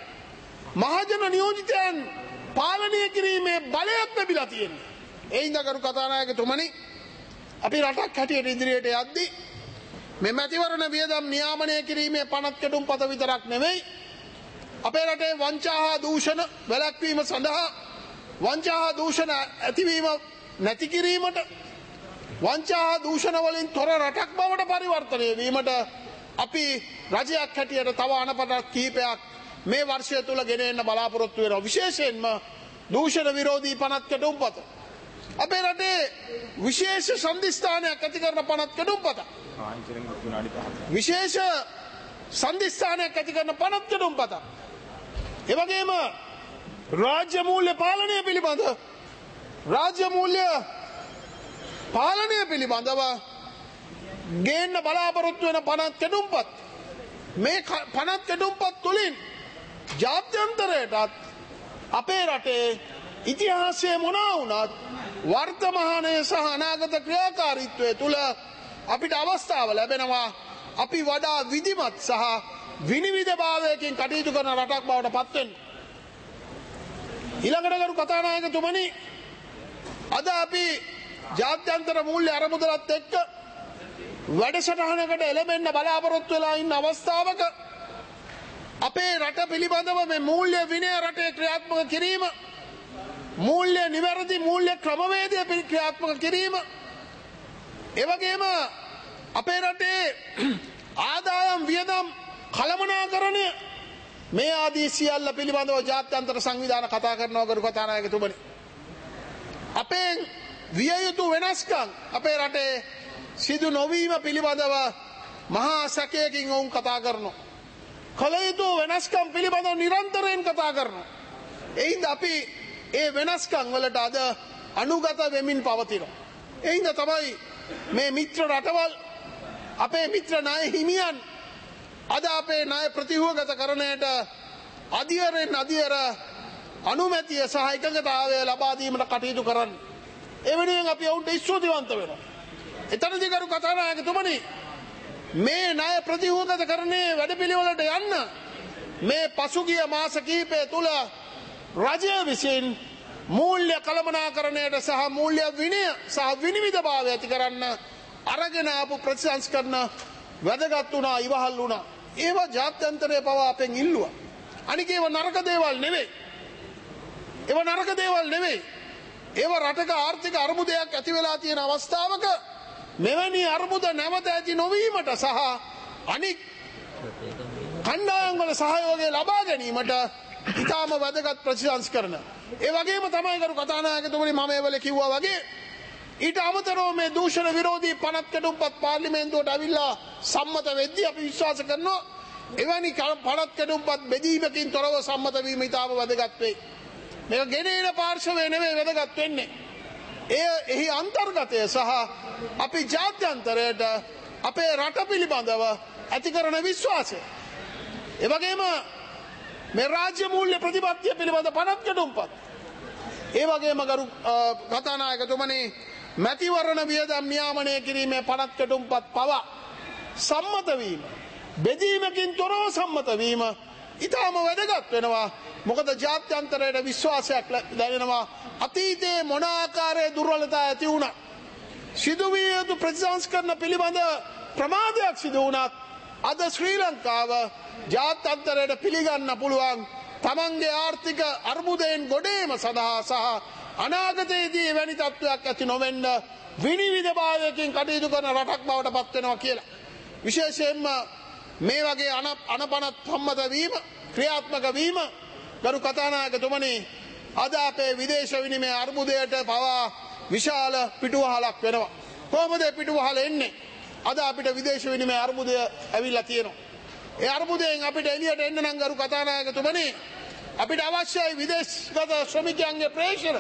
මහජන නියෝජිතයන් පාලනය කිරීමේ බලයක් ලැබිලා තියෙනවා. ඒ හින්දා කරු කතානායකතුමනි අපි රටක් හැටියට ඉදිරියට යද්දී මේ මැතිවරණ වියදම් නියාමනය කිරීමේ පනත් කෙටුම්පත විතරක් නෙවෙයි අපේ රටේ වංචා හා දූෂණ වැළැක්වීම සඳහා වංචා හා දූෂණ ඇතිවීම නැති කිරීමට වංචා හා දූෂණ වලින් තොර රටක් බවට පරිවර්තනය වීමට අපි රජයක් හැටියට තව අනපතක් කීපයක් මේ වර්ෂය තුල ගෙන එන්න බලාපොරොත්තු වෙනවා. විශේෂයෙන්ම දූෂණ විරෝධී පනත් කැටුම්පත. අපේ රටේ විශේෂ සන්ධිස්ථානයක් ඇති කරන පනත් කැටුම්පත. විශේෂ සන්ධිස්ථානයක් ඇති කරන පනත් කැටුම්පත. ඒ වගේම රාජ්‍ය මූල්‍ය පාලනය පිළිබඳ රාජ්‍ය මූල්‍ය පාලනය පිළිබඳව ගේන්න බලාපොරොත්තු වෙන පනත් කැටුම්පත්. මේ පනත් කැටුම්පත් තුළින් ජාත්‍යන්තරයටත් අපේ රටේ ඉතිහාසයේ මොනවා වුණත් වර්තමානයේ සහ අනාගත ක්‍රියාකාරීත්වය තුළ අපිට අවස්ථාව ලැබෙනවා අපි වඩා විධිමත් සහ විනිවිදභාවයකින් කටයුතු කරන රටක් බවට පත් වෙන්න. ඊළඟට ගරු කතානායකතුමනි, අද අපි ජාත්‍යන්තර මූල්‍ය අරමුදලත් එක්ක වැඩසටහනකට එළඹෙන්න බලාපොරොත්තු වෙලා ඉන්න අවස්ථාවක අපේ රට පිළිබඳව මේ මූල්‍ය විනය රටේ ක්‍රියාත්මක කිරීම, මූල්‍ය නිවැරදි මූල්‍ය ක්‍රමවේදය ක්‍රියාත්මක කිරීම, එවැගේම අපේ රටේ ආදායම් වියදම් කළමනාකරණය, මේ ආදී සියල්ල පිළිබඳව ජාත්‍යන්තර සංවිධාන කතා කරනවා ගරු කතානායකතුමනි. අපේ විය යුතු වෙනස්කම් අපේ රටේ සිදු නොවීම පිළිබඳව මහා සැකයකින් ඔවුන් කතා කරනවා. කළ යුතු වෙනස්කම් පිළිබඳව නිරන්තරයෙන් කතා කරනවා. එයින්ද අපි ඒ වෙනස්කම් වලට අද අනුගත වෙමින් පවතිනවා. එයින්ද තමයි මේ මිත්‍ර රටවල්, අපේ මිත්‍ර ණය හිමියන් අද අපේ ණය ප්‍රතිහුවගත කරණයට අධියරෙන් අධියර අනුමැතිය සහ එකඟතාවය ලබා දීමට කටයුතු කරන්න. ඒ වෙනුවෙන් අපි ඔවුන්ට ස්තුතිවන්ත වෙනවා. එතනදී ගරු කතානායකතුමනි, මේ ණය ප්‍රතිහුවගත කරණයේ වැඩපිළිවෙලට යන්න මේ පසුගිය මාස කිහිපය තුළ රජය විසින් මූල්‍ය කළමනාකරණයට සහ මූල්‍ය විනය සහ විනිවිදභාවය ඇති කරන්න අරගෙන ආපු ප්‍රතිසංස්කරණ වැදගත් වුණා, ඉවහල් වුණා. ඒවා ජාත්‍යන්තරය පවා අපෙන් ඉල්ලුවා. අනික ඒව නරක දේවල් නෙවෙයි. ඒව නරක දේවල් නෙවෙයි. ඒව රටක ආර්ථික අර්බුදයක් ඇති වෙලා තියෙන අවස්ථාවක මෙවැනි අර්බුද නැවත ඇති නොවීමට සහ අනික් කණ්ඩායම්වල සහයෝගය ලබා ගැනීමට ඉතාම වැදගත් ප්‍රතිසංස්කරණ. ඒ වගේම තමයි ගරු කතානායකතුමනි මම ඒ වෙලේ කිව්වා වගේ ඊට අමතරව මේ දූෂණ විරෝධී පනත් කැටුම්පත් පාර්ලිමේන්තුවට ඇවිල්ලා සම්මත වෙද්දී අපි විශ්වාස කරනවා එවැනි පනත් කැටුම්පත් බෙදීමකින් තොරව සම්මත වීම ඉතාම වැදගත් වෙයි. මේක ගෙනෙන පාර්ශවය නෙමෙයි වැදගත් වෙන්නේ. එහි අන්තර්ගතය සහ අපි ජාත්‍යන්තරයට අපේ රට පිළිබඳව ඇති කරන විශ්වාසය. ඒ වගේම මේ රාජ්‍ය මූල්‍ය ප්‍රතිපත්තිය පිළිබඳ පනත් කැටුම්පත්. ඒ වගේම ගරු කතානායකතුමනි, මැතිවරණ වියදම් නියාමනය කිරීමේ පනත් කැටුම්පත් පවා සම්මත වීම, බෙදීමකින් තොරව සම්මත වීම ඉතාම වැදගත් වෙනවා. මොකද ජාත්‍යන්තරයට විශ්වාසයක් දැනෙනවා අතීතයේ මොන ආකාරයේ දුර්වලතා ඇති වුණත්, සිදුවිය යුතු ප්‍රතිසංස්කරණ පිළිබඳ ප්‍රමාදයක් සිදු වුණත් අද ශ්‍රී ලංකාව ජාත්‍යන්තරයට පිළිගන්න පුළුවන් තමන්ගේ ආර්ථික අර්බුදයෙන් ගොඩේම සඳහා සහ අනාගතයේදී එවැනි තත්ත්වයක් ඇති නොවෙන්න විනිවිදභාවයකින් කටයුතු කරන රටක් බවට පත් වෙනවා කියලා. විශේෂයෙන්ම මේ වගේ අනපනත් සම්මත වීම, ක්‍රියාත්මක වීම ගරු කතානායකතුමනි අද අපේ විදේශ විනිමය අර්බුදයට පවා විශාල පිටුවහලක් වෙනවා. කොහොමද පිටුවහල එන්නේ? අද අපිට විදේශ විනිමය අර්බුදය ඇවිල්ලා තියෙනවා. ඒ අර්බුදයෙන් අපිට එළියට එන්න නම් ගරු කතානායකතුමනි අපිට අවශ්‍යයි විදේශගත ශ්‍රමිකයන්ගේ ප්‍රේෂණ.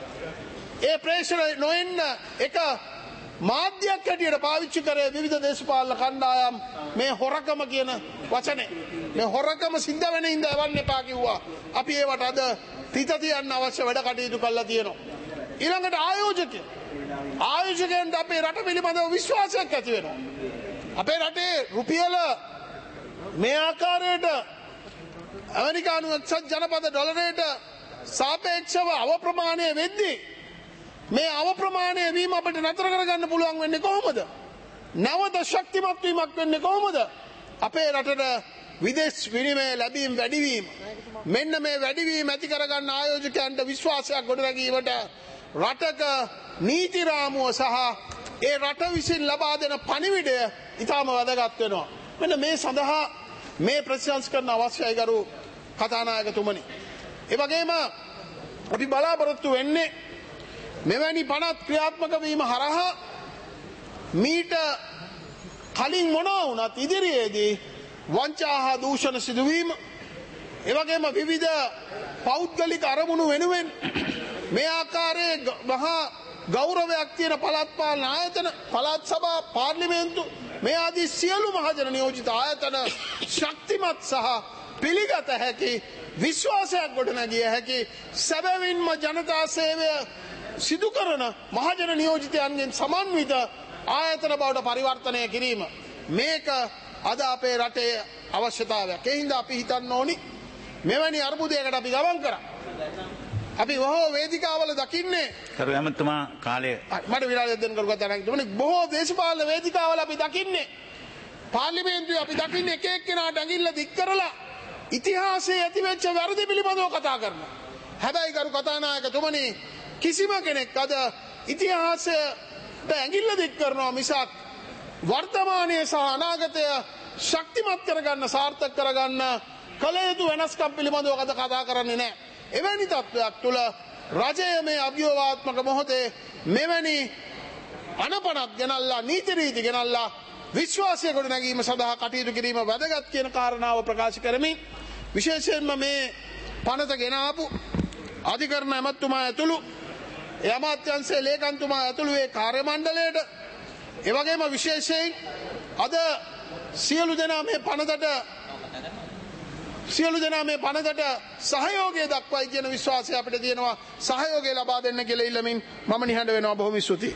ඒ ප්‍රේෂණ නොඑන්න එක මාධ්‍යයක් හැටියට පාවිච්චි කරේ විවිධ දේශපාලන කණ්ඩායම් මේ හොරකම කියන වචනේ. මේ හොරකම සිද්ධ වෙන ඉඳ එවන්න එපා කිව්වා. අපි ඒවට අද තිත තියන්න අවශ්‍ය වැඩ කටයුතු කළා තියෙනවා. ඊළඟට ආයෝජකයන්ට අපේ රට පිළිබඳව විශ්වාසයක් ඇති වෙනවා. අපේ රටේ රුපියල මේ ආකාරයට ඇමරිකානු එක්සත් ජනපද ඩොලරයට සාපේක්ෂව අවප්‍රමාණය වෙද්දී මේ අවප්‍රමාණය වීම අපිට නතර කරගන්න පුළුවන් වෙන්නේ කොහොමද? නැවත ශක්තිමත් වීමක් වෙන්නේ කොහොමද? අපේ රටට විදේශ විනිමය ලැබීම් වැඩිවීම. මෙන්න මේ වැඩිවීම ඇති කරගන්න ආයෝජකයන්ට විශ්වාසයක් ගොඩනැගීමට රටක නීති රාමුව සහ ඒ රට විසින් ලබා දෙන පණිවිඩය ඉතාම වැදගත් වෙනවා. මෙන්න මේ සඳහා මේ ප්‍රතිසංස්කරණ අවශ්‍යයි ගරු කතානායකතුමනි. ඒ වගේම අපි බලාපොරොත්තු වෙන්නේ මෙවැනි පනත් ක්‍රියාත්මක වීම හරහා මීට කලින් මොනවා වුණත් ඉදිරියේදී වංචා හා දූෂණ සිදුවීම, එවැගේම විවිධ පෞද්ගලික අරමුණු වෙනුවෙන් මේ ආකාරයේ මහා ගෞරවයක් තියෙන පළාත් පාලන ආයතන, පළාත් සභා, පාර්ලිමේන්තු මේ ආදී සියලු මහජන නියෝජිත ආයතන ශක්තිමත් සහ පිළිගත හැකි විශ්වාසයක් ගොඩනැගිය හැකි සැබවින්ම ජනතා සේවය සිදු කරන මහජන නියෝජිතයන්ගෙන් සමන්විත ආයතන බවට පරිවර්තනය කිරීම මේක අද අපේ රටේ අවශ්‍යතාවයක්. ඒ හින්දා අපි හිතන්න ඕනි මෙවැනි අර්බුදයකට අපි ගමන් කරා. අපි බොහෝ වේදිකාවල දකින්නේ කරු ඇමතුමා කාලය මට විරාජයක් දෙන්න කරු කතානායකතුමනි, බොහෝ දේශපාලන වේදිකාවල අපි දකින්නේ, පාර්ලිමේන්තුවේ අපි දකින්නේ එක එක්කෙනාට ඇඟිල්ල දික් කරලා ඉතිහාසයේ ඇතිවෙච්ච වැරදි පිළිබඳව කතා කරනවා. හැබැයි කරු කතානායකතුමනි, කිසිම කෙනෙක් අද ඉතිහාසයට ඇඟිල්ල දික් කරනවා මිසක් වර්තමානයේ සහ අනාගතය ශක්තිමත් කරගන්න, සාර්ථක කරගන්න කල යුතු වෙනස්කම් පිළිබඳව කතා කරන්නේ නැහැ. එවැනි තත්ත්වයක් තුළ රජය මේ අභියෝගාත්මක මොහොතේ මෙවැනි අනපනත් ගෙනල්ලා, නීති රීති ගෙනල්ලා විශ්වාසය ගොඩනැගීම සඳහා කටයුතු කිරීම වැදගත් කියන කාරණාව ප්‍රකාශ කරමින්, විශේෂයෙන්ම මේ පනත ගෙනාපු අධිකරණ ඇමතුමා ඇතුළු අමාත්‍යංශයේ ලේකම්තුමා ඇතුළු ඒ කාර්ය මණ්ඩලයට, එවැගේම විශේෂයෙන් අද සියලු දෙනා මේ පනතට සහයෝගය දක්වයි කියන විශ්වාසය අපිට තියෙනවා. සහයෝගය ලබා දෙන්න කියලා ඉල්ලමින් මම නිහඬ වෙනවා. බොහොම ස්තුතියි.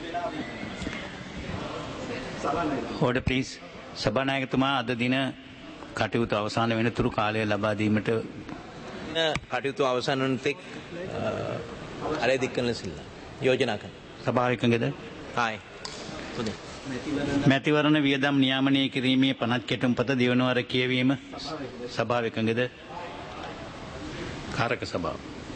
Order please. සභානායකතුමා අද දින කටයුතු අවසන් වෙනතුරු කාලය ලබා දීමට කටයුතු අවසන් වන තෙක් අරය දික් කරන සිල්ල යෝජනා කරන සභාව එකඟද? හායි. හොඳයි. මැතිවරණ වියදම් නියාමනය කිරීමේ පනත් කෙටුම්පත දෙවනවර කියවීම සභාව එකඟද? කාරක සභාව.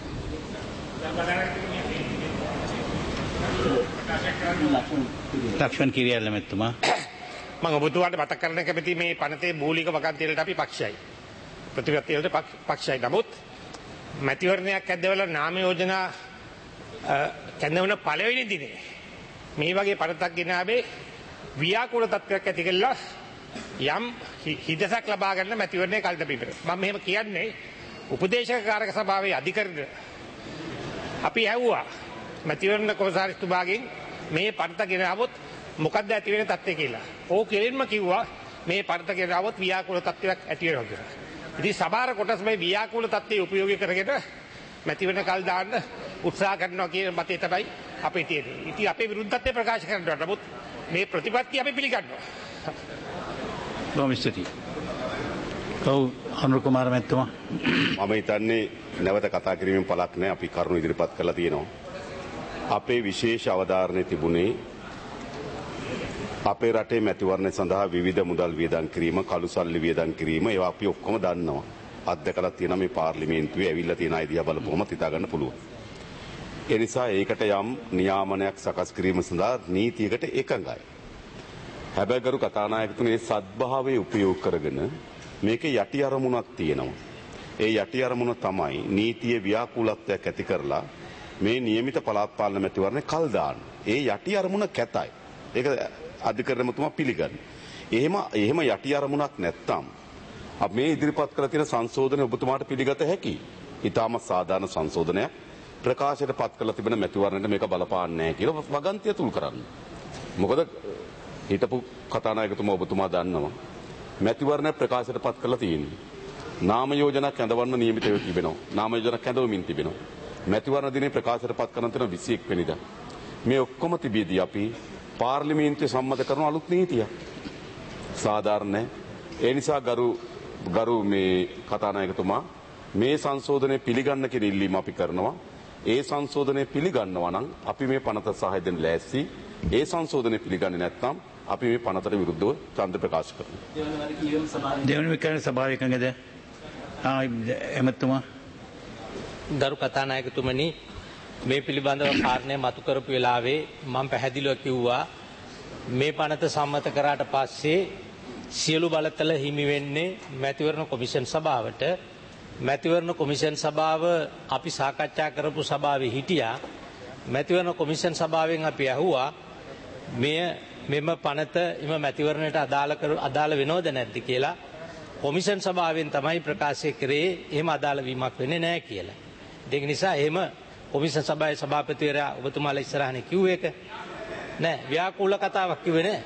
ලක්ෂ්මන් කිරියල්ල මැතිතුමා. මම ඔබතුමාට මතක් කරන්න කැමති මේ පනතේ මූලික වගන්තිවලට අපි පක්ෂයි. ප්‍රතිපත්තිවලට පක්ෂයි. නමුත් මැතිවරණයක් ඇද්දවල නාම යෝජනා කැඳවන පළවෙනි දිනේ මේ වගේ පනතක් ගෙනාවේ ව්‍යාකූල තත්ත්වයක් ඇති කළා යම් හිදසක් ලබා ගන්න මැතිවරණයේ කල්ද පිටර. මම මෙහෙම කියන්නේ උපදේශක කාරක සභාවේ අධිකරණ අපි ඇහුවා මැතිවරණ කොමසාරිස්තුමාගෙන් මේ පනත ගෙනාවොත් මොකක්ද ඇති වෙන තත්ත්වය කියලා. ඕක කෙලින්ම කිව්වා මේ පනත ගෙනාවොත් ව්‍යාකූල තත්ත්වයක් ඇති වෙනවා කියලා. ඉතින් සමහර කොටස් මේ ව්‍යාකූල තත්ත්වය උපයෝගී කරගෙන මැතිවරණ කල් දාන්න උත්සාහ කරනවා කියන මතය තමයි අපේ තියෙන්නේ. ඉතින් අපේ විරුද්ධත්වය ප්‍රකාශ කරනවා. නමුත් මේ ප්‍රතිපත්තිය අපි පිළිගන්නවා. බොහොම ස්තුතියි. ඔව් අනුර කුමාර මැතිතුමා. මම හිතන්නේ නැවත කතා කිරීමෙන් පළක් නැහැ. අපි කරුණු ඉදිරිපත් කළා තියෙනවා. අපේ විශේෂ අවධාරණය තිබුණේ අපේ රටේ මැතිවරණ සඳහා විවිධ මුදල් වියදම් කිරීම, කළු සල්ලි වියදම් කිරීම, ඒවා අපි ඔක්කොම දන්නවා. අත්දකලා තියෙනවා. මේ පාර්ලිමේන්තුවේ ඇවිල්ලා තියෙන අය දිහා බලපුවම හිතා ගන්න පුළුවන්. ඒ නිසා ඒකට යම් නියාමනයක් සකස් කිරීම සඳහා නීතියකට එකඟයි. හැබැයි ගරු කතානායකතුමනි, මේ සද්භාවයේ උපයෝග කරගෙන මේකේ යටි අරමුණක් තියෙනවා. ඒ යටි අරමුණ තමයි නීතියේ ව්‍යාකූලත්වයක් ඇති කරලා මේ නියමිත පළාත් පාලන මැතිවරණේ කල් දාන්න. ඒ යටි අරමුණ කැතයි. ඒක අධිකරණතුමා පිළිගන්න. එහෙම යටි අරමුණක් නැත්තම් අපි මේ ඉදිරිපත් කරලා තියෙන සංශෝධනය ඔබතුමාට පිළිගත හැකියි. ඊටම සාධාරණ සංශෝධනයක් ප්‍රකාශයට පත් කරලා තිබෙන මැතිවරණයට මේක බලපාන්නේ නැහැ කියලා වගන්තිය තුල් කරන්න. මොකද හිටපු කතානායකතුමා ඔබතුමා දන්නවා මැතිවරණ ප්‍රකාශයට පත් කරලා තියෙන්නේ. නාම යෝජනා කැඳවන්න නියමිතව තිබෙනවා. නාම යෝජනා කැඳවමින් තිබෙනවා. මැතිවරණ දිනේ ප්‍රකාශයට පත් කරන තැන 21 වෙනිදා. මේ ඔක්කොම තිබියදී අපි පාර්ලිමේන්තුවේ සම්මත කරන අලුත් නීතියක්. සාධාරණ නැහැ. ඒ නිසා ගරු මේ කතානායකතුමා මේ සංශෝධනය පිළිගන්න කියන ඉල්ලීම අපි කරනවා. ඒ සංශෝධනය පිළිගන්නවා නම් අපි මේ පනත සහාය දෙන්න ලෑස්ති. ඒ සංශෝධනය පිළිගන්නේ නැත්නම් අපි මේ පනතට විරුද්ධව ඡන්ද ප්‍රකාශ කරනවා. දෙවන විකාර සභාව එකඟද? එමෙතුමා. ගරු කතානායකතුමනි, මේ පිළිබඳව කාරණය මතු කරපු වෙලාවේ මම පැහැදිලිව කිව්වා මේ පනත සම්මත කරාට පස්සේ සියලු බලතල හිමි වෙන්නේ මැතිවරණ කොමිෂන් සභාවට. මැතිවරණ කොමිෂන් සභාව අපි සාකච්ඡා කරපු සභාවේ හිටියා. මැතිවරණ කොමිෂන් සභාවෙන් අපි ඇහුවා මෙම පනත එම මැතිවරණයට අදාළ වෙනවද නැද්ද කියලා. කොමිෂන් සභාවෙන් තමයි ප්‍රකාශය කරේ එහෙම අදාළ වීමක් වෙන්නේ නැහැ කියලා. ඒක නිසා එහෙම කොමිෂන් සභාවේ සභාපතිවරයා ඔබතුමාලා ඉස්සරහනේ කිව්ව එක නෑ, ව්‍යාකූල කතාවක් කිව්වේ නෑ.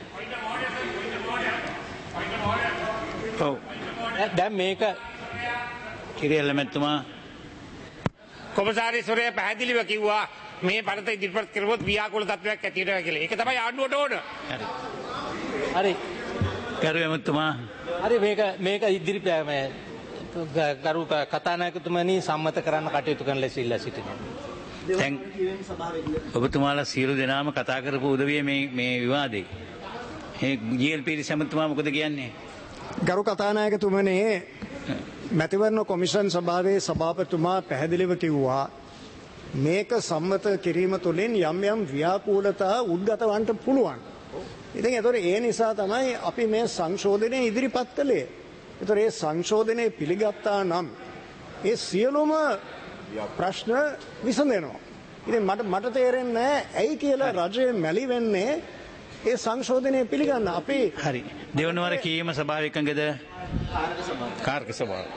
ඔව්. දැන් මේක කිරියල්ල මැතිතුමා කොමසාරිස්වරයා පැහැදිලිව කිව්වා මේ පනත ඉදිරිපත් කරුවොත් ව්‍යාකූල තත්ත්වයක් ඇති වෙනවා කියලා. ඒක තමයි ආණ්ඩුවට ඕන. හරි. කරු මැතිතුමා හරි මේක ඉදිරිපත් කරු කතානායකතුමනි සම්මත කරන්න කටයුතු කරන ලෙස ඉල්ලා සිටිනවා. දැන් ඔබතුමාලා සියලු දෙනාම කතා කරපු උදවිය මේ විවාදේ. ඒ GLP සමතුමා මොකද කියන්නේ? ගරු කතානායකතුමනි මැතිවරණ කොමිෂන් සභාවේ සභාපතිතුමා පැහැදිලිව කිව්වා මේක සම්මත කිරීම තුළින් යම් ව්‍යාකූලතා උද්ගත වන්නට පුළුවන්. ඉතින් ඒතොර ඒ නිසා තමයි අපි මේ සංශෝධනය ඉදිරිපත් කළේ. ඒතොර ඒ සංශෝධනය පිළිගත්තා නම් ඒ සියලුම ප්‍රශ්න විසඳෙනවා. ඉතින් මට තේරෙන්නේ ඇයි කියලා රජය මැලි වෙන්නේ ඒ සංශෝධනය පිළිගන්න. අපි හරි. දෙවන වර කීම සභාව එකඟද? කාර්ක සභාව.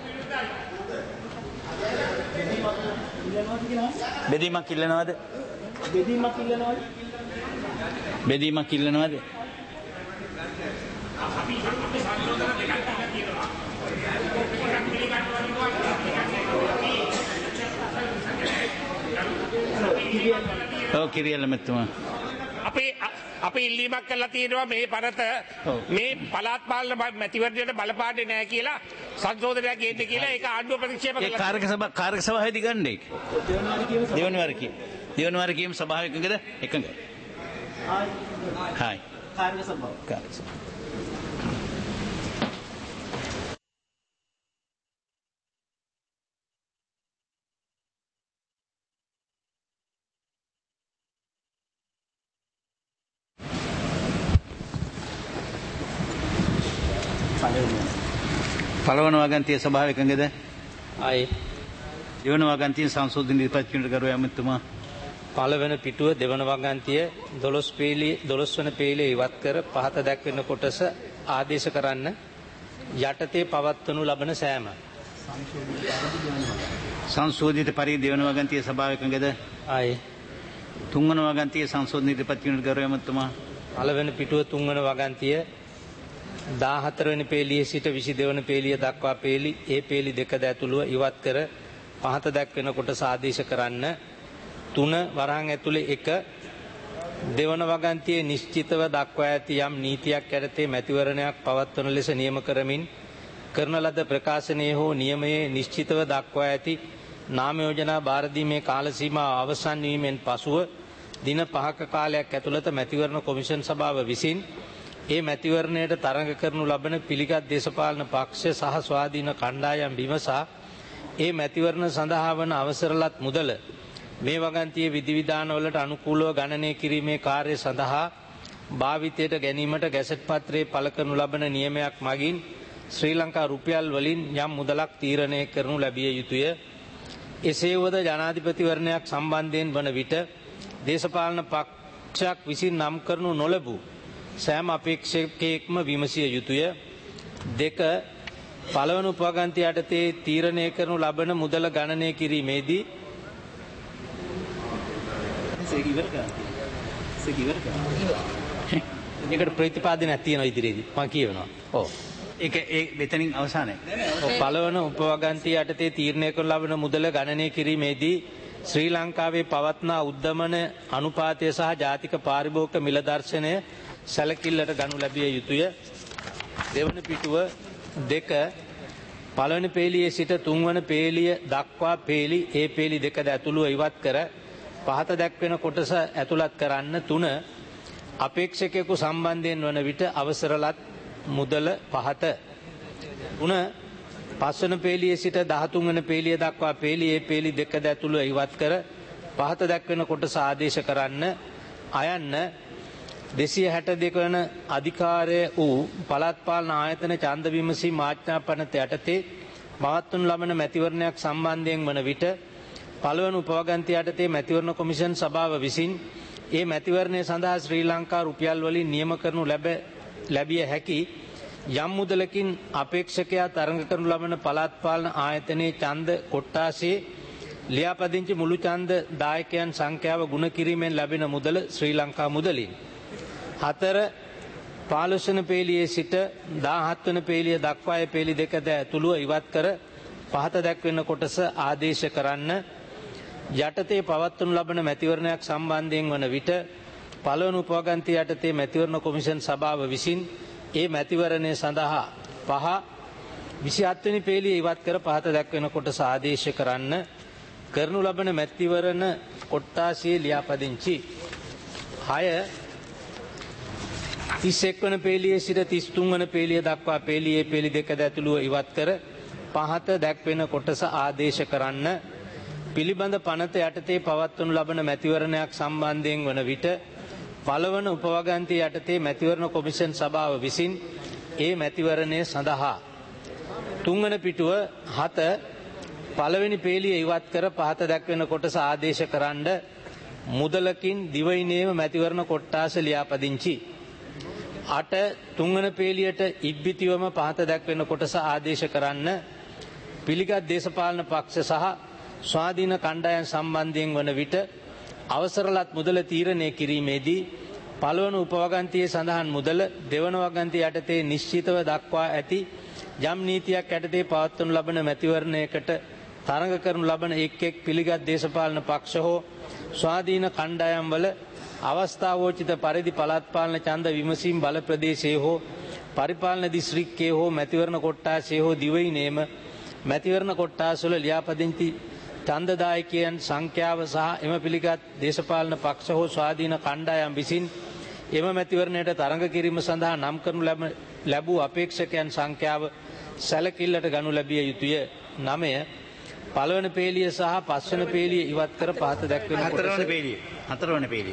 බෙදීමක් ඉල්ලනවද? බෙදීමක් ඉල්ලනවද? ඔව් කිරියල්ල මැතිතුමා. අපි ඉල්ලීමක් කරලා තියෙනවා මේ පනත මේ පළාත් පාලන මැතිවරණයට බලපාන්නේ නැහැ කියලා සංශෝධනයක් ගේන්න කියලා ඒක ආණ්ඩුව ප්‍රතික්ෂේප කළා. ඒ කාර්ක සභාවේදී ගන්නේ. දෙවන වර කීම සභාව එකඟද? එකඟයි. හායි. කාර්ක සභාව. පළවන වගන්තිය සභාව එකඟද? ආයේ දෙවන වගන්තිය සංශෝධන ඉදිරිපත් කිරීමට ගරු ඇමතුමා. පළවෙනි පිටුව දෙවන වගන්තිය 12 වන පේලිය ඉවත් කර පහත දැක්වෙන කොටස ආදේශ කරන්න යටතේ පවත්වනු ලබන සෑම සංශෝධිත පරිදි දෙවන වගන්තිය සභාව එකඟද? ආයේ තුන්වන වගන්තිය සංශෝධන ඉදිරිපත් කිරීමට ගරු ඇමතුමා. පළවෙනි පිටුව තුන්වන වගන්තිය 14 වෙනි පේලියේ සිට 22 වෙනි පේලිය දක්වා පේලි ඒ පේලි දෙක ඇතුළුව ඉවත් කර පහත දැක්වෙන කොටස ආදේශ කරන්න. 3 වරහන් ඇතුලේ 1 දෙවන වගන්තියේ නිශ්චිතව දක්වා ඇති යම් නීතියක් යටතේ මැතිවරණයක් පවත්වන ලෙස නියම කරමින් කරන ලද ප්‍රකාශනයේ හෝ නියමයේ නිශ්චිතව දක්වා ඇති නාම යෝජනා බාර දීමේ කාල සීමාව අවසන් වීමෙන් පසුව දින 5ක කාලයක් ඇතුළත මැතිවරණ කොමිෂන් සභාව විසින් ඒ මැතිවරණයට තරඟ කරනු ලබන පිළිගත් දේශපාලන පක්ෂ සහ ස්වාධීන කණ්ඩායම් විමසා ඒ මැතිවරණ සඳහා වන අවසරලත් මුදල මේ වගන්තියේ විධිවිධානවලට අනුකූලව ගණනය කිරීමේ කාර්ය සඳහා භාවිතයට ගැනීමට ගැසට් පත්‍රයේ පළ කරනු ලබන නියමයක් මගින් ශ්‍රී ලංකා රුපියල් වලින් යම් මුදලක් තීරණය කරනු ලැබිය යුතුය. එසේ වුවද ජනාධිපතිවරණයක් සම්බන්ධයෙන් වන විට දේශපාලන පක්ෂයක් විසින් නම් කරනු නොලැබූ සෑම අපේක්ෂකයෙක්ම විමසිය යුතුය. 2 පළවන උපවගන්තිය යටතේ තීරණය කරනු ලබන මුදල ගණනය කිරීමේදී ඒකට ප්‍රතිපාදනයක් තියෙනවා ඉදිරියේදී මම කියනවා. ඔව්. ඒක මෙතනින් අවසానයි. පළවන උපවගන්තිය යටතේ තීරණය කරනු ලබන මුදල ගණනය කිරීමේදී ශ්‍රී ලංකාවේ පවත්නා උද්දමන අනුපාතය සහ ජාතික පාරිභෝගික මිල දර්ශනය සැලකිල්ලට ගනු ලැබිය යුතුය. දෙවන පිටුව 2 පළවෙනි පේලියේ සිට 3 වන පේලිය දක්වා පේලි ඒ පේලි දෙක ඇතුළුව ඉවත් කර පහත දැක්වෙන කොටස ඇතුළත් කරන්න. 3 අපේක්ෂකයෙකු සම්බන්ධයෙන් වන විට අවසරලත් මුදල පහත. 3 පස්වන පේලියේ සිට 13 වන පේලිය දක්වා පේලි ඒ පේලි දෙක ඇතුළුව ඉවත් කර පහත දැක්වෙන කොටස ආදේශ කරන්න. අයන්න 262 වන අධිකාරය වූ පළාත් පාලන ආයතන ඡන්ද විමසීම් ආඥා පනත යටතේ පවත්වනු ලබන මැතිවරණයක් සම්බන්ධයෙන් වන විට පළවන උපවගන්ති යටතේ මැතිවරණ කොමිෂන් සභාව විසින් ඒ මැතිවරණය සඳහා ශ්‍රී ලංකා රුපියල් වලින් නියම කරනු ලැබිය හැකි යම් මුදලකින් අපේක්ෂකයා තරඟ කරනු ලබන පළාත් පාලන ආයතනයේ ඡන්ද කොට්ටාසේ ලියාපදිංචි මුළු ඡන්ද දායකයන් සංඛ්‍යාව ගුණ කිරීමෙන් ලැබෙන මුදල ශ්‍රී ලංකා මුදලින් 4 15 වන පේලියේ සිට 17 වන පේලිය දක්වා පේලි දෙක ඇතුළුව ඉවත් කර පහත දැක්වෙන කොටස ආදේශ කරන්න යටතේ පවත්වනු ලබන මැතිවරණයක් සම්බන්ධයෙන් වන විට පළවන උපවගන්ති යටතේ මැතිවරණ කොමිෂන් සභාව විසින් ඒ මැතිවරණය සඳහා 27 වෙනි පේලිය ඉවත් කර පහත දැක්වෙන කොටස ආදේශ කරන්න කරනු ලබන මැතිවරණ කොට්ටාසියේ ලියාපදිංචි 6 31 වන පේලියේ සිට 33 වන පේලිය දක්වා පේලියේ පේලි දෙක ඇතුළුව ඉවත් කර පහත දැක්වෙන කොටස ආදේශ කරන්න පිළිබඳ පනත යටතේ පවත්වනු ලබන මැතිවරණයක් සම්බන්ධයෙන් වන විට පළවන උපවගන්ති යටතේ මැතිවරණ කොමිෂන් සභාව විසින් ඒ මැතිවරණය සඳහා 3 වන පිටුව 7 පළවෙනි පේලිය ඉවත් කර පහත දැක්වෙන කොටස ආදේශ කරන්න මුදලකින් දිවයිනේම මැතිවරණ කොට්ටාස ලියාපදිංචි 8 3 වන පේලියට ඉක්බිතිවම පහත දැක්වෙන කොටස ආදේශ කරන්න පිළිගත් දේශපාලන පක්ෂ සහ ස්වාධීන කණ්ඩායම් සම්බන්ධයෙන් වන විට අවසරලත් මුදල තීරණය කිරීමේදී පළවන උපවගන්තියේ සඳහන් මුදල දෙවන වගන්තිය යටතේ නිශ්චිතව දක්වා ඇති යම් නීතියක් යටතේ පවත්වනු ලබන මැතිවරණයකට තරඟ කරනු ලබන එක් පිළිගත් දේශපාලන පක්ෂ හෝ ස්වාධීන කණ්ඩායම් වල අවස්ථාවෝචිත පරිදි පළාත් පාලන ඡන්ද විමසීම් බල ප්‍රදේශයේ හෝ පරිපාලන දිස්ත්‍රික්කයේ හෝ මැතිවරණ කොට්ටාසයේ හෝ දිවයිනේම මැතිවරණ කොට්ටාසවල ලියාපදිංචි ඡන්දදායකයන් සංඛ්‍යාව සහ එම පිළිගත් දේශපාලන පක්ෂ හෝ ස්වාධීන කණ්ඩායම් විසින් එම මැතිවරණයට තරඟ කිරීම සඳහා නම් කරනු ලැබූ අපේක්ෂකයන් සංඛ්‍යාව සැලකිල්ලට ගනු ලැබිය යුතුය. 9 පළවන පේලිය සහ පස්වන පේලිය ඉවත් කර පහත දැක්වෙන කොටස 4 වන පේලිය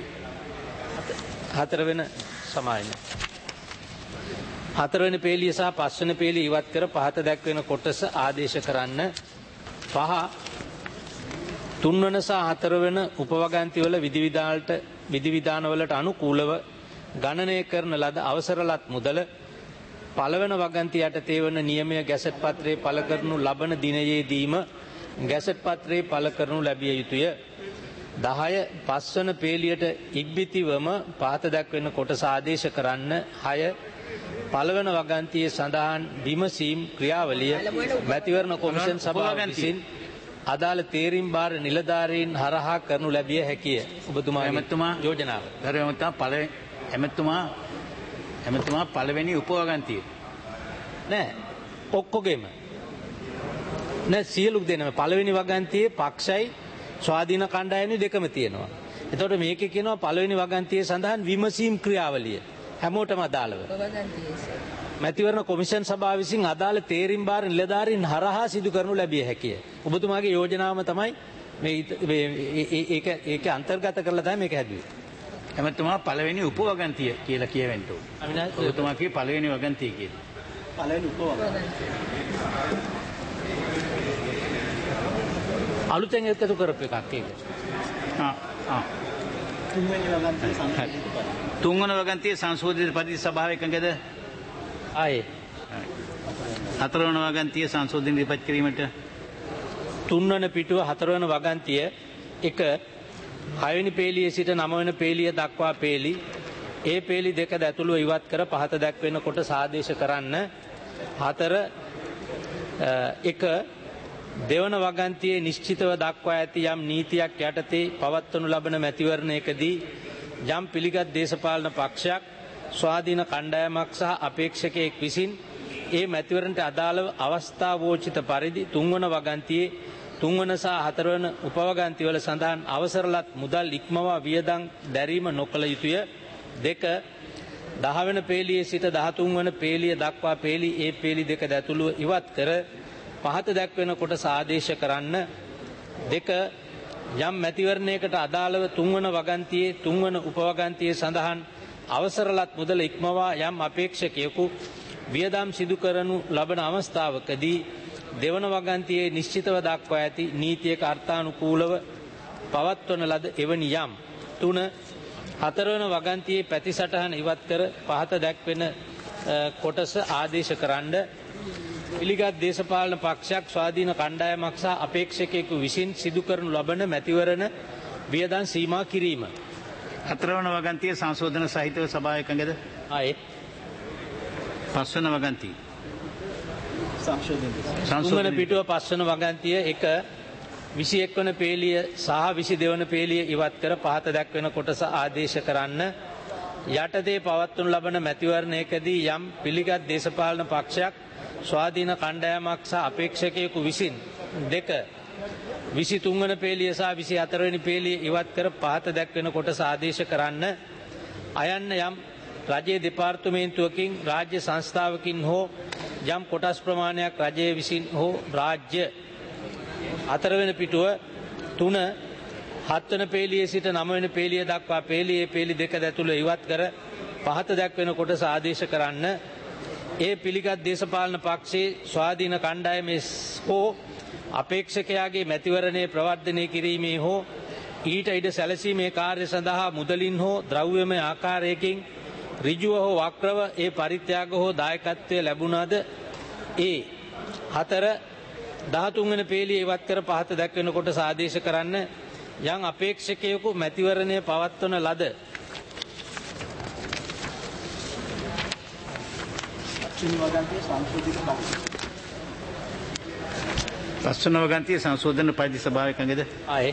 4 වෙන සමායන 4 වෙනි පේලිය සහ 5 වෙනි පේලිය ඉවත් කර පහත දැක්වෙන කොටස ආදේශ කරන්න 5 3 වෙනි සහ 4 වෙනි උපවගන්ති වල විධිවිධාන වලට අනුකූලව ගණනය කරන ලද අවසරලත් මුදල පළවන වගන්ති යටතේ වන නියමය ගැසට් පත්‍රයේ පළ කරනු ලබන දිනයේදීම ගැසට් පත්‍රයේ පළ කරනු ලැබිය යුතුය. 10 5 වන පේලියට ඉක්බිතිවම පහත දැක්වෙන කොටස ආදේශ කරන්න 6 පළවන වගන්තියේ සඳහන් විමසීම් ක්‍රියාවලිය මැතිවරණ කොමිෂන් සභාව විසින් අදාළ තේරීම් බාර නිලධාරීන් හරහා කරනු ලැබිය හැකිය. ඔබතුමා යෝජනාව. එමෙතුමා පළවෙනි උපවගන්තිය නෑ ඔක්කොගෙම නෑ සියලු දෙනම පළවෙනි වගන්තියේ පක්ෂයි ස්වාධීන කණ්ඩායමයි දෙකම තියෙනවා. එතකොට මේකේ කියනවා පළවෙනි වගන්තියේ සඳහන් විමසීම් ක්‍රියාවලිය හැමෝටම අදාළව මැතිවරණ කොමිෂන් සභාව විසින් අදාළ තේරීම් බාර නිලධාරීන් හරහා සිදු කරනු ලැබිය හැකිය. ඔබතුමාගේ යෝජනාවම තමයි ඒක අන්තර්ගත කරලා තමයි මේක හැදුවේ. එමෙතුමා පළවෙනි උපවගන්තිය කියලා කියවෙන්න ඕන. ඔබතුමා කියේ පළවෙනි වගන්තිය කියලා. පළවෙනි උපවගන්තිය. අලුතෙන් එකතු කරපු එකක් ඒක. තුන්වෙනි වගන්තිය සංශෝධිත පරිදි සභාව එකඟද? ආයේ. හතරවන වගන්තිය සංශෝධන ඉදිරිපත් කිරීමට 3 වන පිටුව 4 වන වගන්තිය 1 6 වෙනි පේලියේ සිට 9 වෙනි පේලිය දක්වා පේලි ඒ පේලි දෙක ඇතුළුව ඉවත් කර පහත දැක්වෙන කොට සාදේශ කරන්න 4 1 දෙවන වගන්තියේ නිශ්චිතව දක්වා ඇති යම් නීතියක් යටතේ පවත්වනු ලබන මැතිවරණයකදී යම් පිළිගත් දේශපාලන පක්ෂයක් ස්වාධීන කණ්ඩායමක් සහ අපේක්ෂකයෙක් විසින් ඒ මැතිවරණට අදාළව අවස්ථාවෝචිත පරිදි 3 වන වගන්තියේ 3 වන සහ 4 වන උපවගන්තිවල සඳහන් අවසරලත් මුදල් ඉක්මවා වියදම් දැරීම නොකළ යුතුය. 2 10 වන පේලියේ සිට 13 වන පේලිය දක්වා පේලි ඒ පේලි දෙක ඇතුළුව ඉවත් කර පහත දැක්වෙන කොට ආදේශ කරන්න. 2 යම් මැතිවරණයකට අදාළව 3 වන වගන්තියේ 3 වන උපවගන්තියේ සඳහන් අවසරලත් මුදල ඉක්මවා යම් අපේක්ෂකයෙකු වියදම් සිදු කරනු ලබන අවස්ථාවකදී දෙවන වගන්තියේ නිශ්චිතව දක්වා ඇති නීතියක අර්ථානුකූලව පවත්වන ලද එවැනි යම් 3 හතරවන වගන්තියේ පැතිසටහන ඉවත් කර පහත දැක්වෙන කොටස ආදේශ කරන්න පිළිගත් දේශපාලන පක්ෂයක් ස්වාධීන කණ්ඩායමක් සහ අපේක්ෂකයෙකු විසින් සිදු කරනු ලබන මැතිවරණ වියදම් සීමා කිරීම. හතරවන වගන්තිය සංශෝධන සහිතව සභාව එකඟද? ආයේ පස්වන වගන්තිය තුන්වන පිටුව පස්වන වගන්තිය 1 21 වන පේලිය සහ 22 වන පේලිය ඉවත් කර පහත දැක්වෙන කොටස ආදේශ කරන්න. යටතේ පවත්වනු ලබන මැතිවරණයකදී යම් පිළිගත් දේශපාලන පක්ෂයක් ස්වාධීන කණ්ඩායමක් සහ අපේක්ෂකයෙකු විසින් 2 23 වන පේලිය සහ 24 වෙනි පේලිය ඉවත් කර පහත දැක්වෙන කොටස ආදේශ කරන්න. අයන්න යම් රජයේ දෙපාර්තමේන්තුවකින් රාජ්‍ය සංස්ථාවකින් හෝ යම් කොටස් ප්‍රමාණයක් රජය විසින් හෝ රාජ්‍ය 4 වෙනි පිටුව 3 7 වෙනි පේලියේ සිට 9 වෙනි පේලිය දක්වා පේලියේ පේලි දෙක ඇතුළු ඉවත් කර පහත දැක්වෙන කොටස ආදේශ කරන්න. ඒ පිළිගත් දේශපාලන පක්ෂයේ ස්වාධීන කණ්ඩායමේ හෝ අපේක්ෂකයාගේ මැතිවරණය ප්‍රවර්ධනය කිරීමේ හෝ ඊට ඉඩ සැලසීමේ කාර්ය සඳහා මුදලින් හෝ ද්‍රව්‍යමය ආකාරයකින් ඍජුව හෝ වක්‍රව ඒ පරිත්‍යාග හෝ දායකත්වය ලැබුණාද ඒ 4 13 වෙනි පේලිය ඉවත් කර පහත දැක්වෙන කොටස ආදේශ කරන්න. යම් අපේක්ෂකයෙකු මැතිවරණය පවත්වන ලද පස්වන වගන්තිය සංශෝධන පරිදි සභාව එකඟද? ආයේ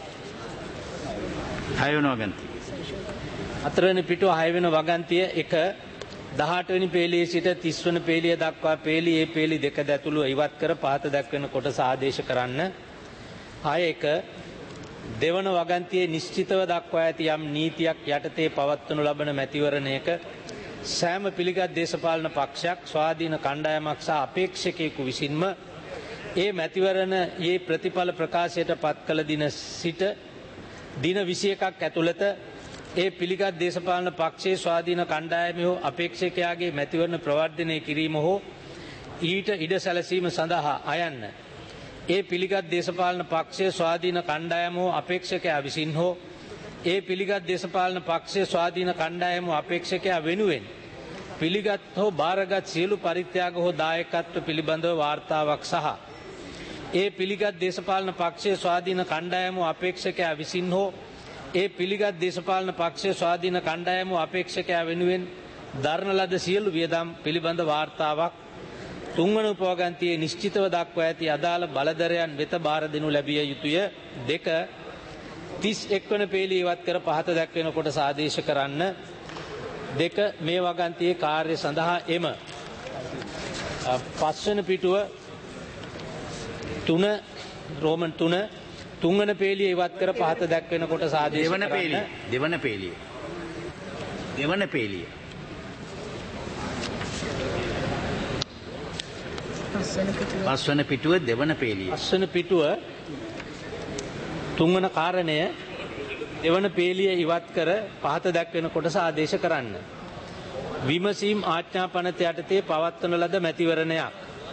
6 වෙනි වගන්තිය 4 වෙනි පිටුව 6 වෙනි වගන්තිය 1 18 වෙනි පේලියේ සිට 30 වෙනි පේලිය දක්වා පේලි ඒ පේලි දෙක ඇතුළු ඉවත් කර පහත දැක්වෙන කොටස ආදේශ කරන්න. 1 දෙවන වගන්තියේ නිශ්චිතව දක්වා ඇති යම් නීතියක් යටතේ පවත්වනු ලබන මැතිවරණයක සෑම පිළිගත් දේශපාලන පක්ෂයක් ස්වාධීන කණ්ඩායමක් සහ අපේක්ෂකයෙකු විසින්ම ඒ මැතිවරණයේ ප්‍රතිඵල ප්‍රකාශයට පත් කළ දින සිට දින 21ක් ඇතුළත ඒ පිළිගත් දේශපාලන පක්ෂයේ ස්වාධීන කණ්ඩායම හෝ අපේක්ෂකයාගේ මැතිවරණ ප්‍රවර්ධනය කිරීම හෝ ඊට ඉඩ සැලසීම සඳහා අයන්න. ඒ පිළිගත් දේශපාලන පක්ෂයේ ස්වාධීන කණ්ඩායම හෝ අපේක්ෂකයා විසින් හෝ ඒ පිළිගත් දේශපාලන පක්ෂයේ ස්වාධීන කණ්ඩායම හෝ අපේක්ෂකයා වෙනුවෙන් පිළිගත් හෝ බාරගත් සියලු පරිත්‍යාග හෝ දායකත්ව පිළිබඳව වාර්තාවක් සහ ඒ පිළිගත් දේශපාලන පක්ෂයේ ස්වාධීන කණ්ඩායම හෝ අපේක්ෂකයා විසින් හෝ ඒ පිළිගත් දේශපාලන පක්ෂයේ ස්වාධීන කණ්ඩායම හෝ අපේක්ෂකයා වෙනුවෙන් දරන ලද සියලු වියදම් පිළිබඳ වාර්තාවක් තුන්වන උපවගන්තියේ නිශ්චිතව දක්වා ඇති අදාළ බලධරයන් වෙත බාර දෙනු ලැබිය යුතුය. 2 31 වන පේලිය ඉවත් කර පහත දැක්වෙන කොටස ආදේශ කරන්න. 2 මේ වගන්තියේ කාර්ය සඳහා එම 5 වෙනි පිටුව 3 රෝමන් 3 තුන්වන පේලිය ඉවත් කර පහත දැක්වෙන කොටස ආදේශ කරන්න. දෙවන පේලිය පස්වන පිටුව දෙවන පේලිය. පස්වන පිටුව තුන්වන කාරණය දෙවන පේලිය ඉවත් කර පහත දැක්වෙන කොටස ආදේශ කරන්න. විමසීම් ආඥා පනත යටතේ පවත්වන ලද මැතිවරණයක්.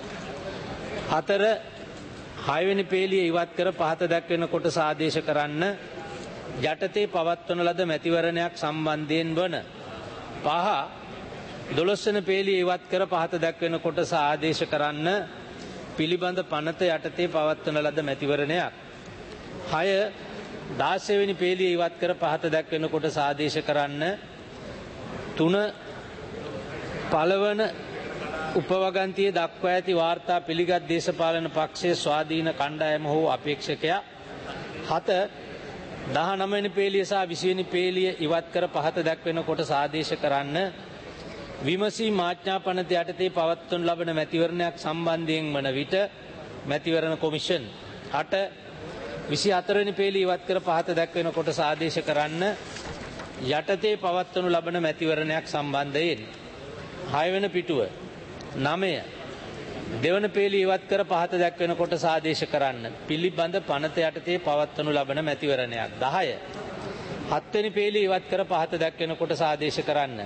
4 6 වෙනි පේලිය ඉවත් කර පහත දැක්වෙන කොටස ආදේශ කරන්න. යටතේ පවත්වන ලද මැතිවරණයක් සම්බන්ධයෙන් වන 5 12 වෙනි පේලිය ඉවත් කර පහත දැක්වෙන කොටස ආදේශ කරන්න. පිළිබඳ පනත යටතේ පවත්වන ලද මැතිවරණයක්. 6 16 වෙනි පේලිය ඉවත් කර පහත දැක්වෙන කොටස ආදේශ කරන්න. 3 පළවන උපවගන්තියේ දක්වා ඇති වාර්තා පිළිගත් දේශපාලන පක්ෂයේ ස්වාධීන කණ්ඩායම හෝ අපේක්ෂකයා. 7 19 වෙනි පේලිය සහ 20 වෙනි පේලිය ඉවත් කර පහත දැක්වෙන කොටස ආදේශ කරන්න. විමසීම් ආඥා පනත යටතේ පවත්වනු ලබන මැතිවරණයක් සම්බන්ධයෙන් වන විට මැතිවරණ කොමිෂන්. 8 24 වෙනි පේලිය ඉවත් කර පහත දැක්වෙන කොටස ආදේශ කරන්න. යටතේ පවත්වනු ලබන මැතිවරණයක් සම්බන්ධයෙන් 6 වෙනි පිටුව 9 දෙවන පේලිය ඉවත් කර පහත දැක්වෙන කොටස ආදේශ කරන්න. පිළිබඳ පනත යටතේ පවත්වනු ලබන මැතිවරණයක්. 10 7 වෙනි පේලිය ඉවත් කර පහත දැක්වෙන කොටස ආදේශ කරන්න.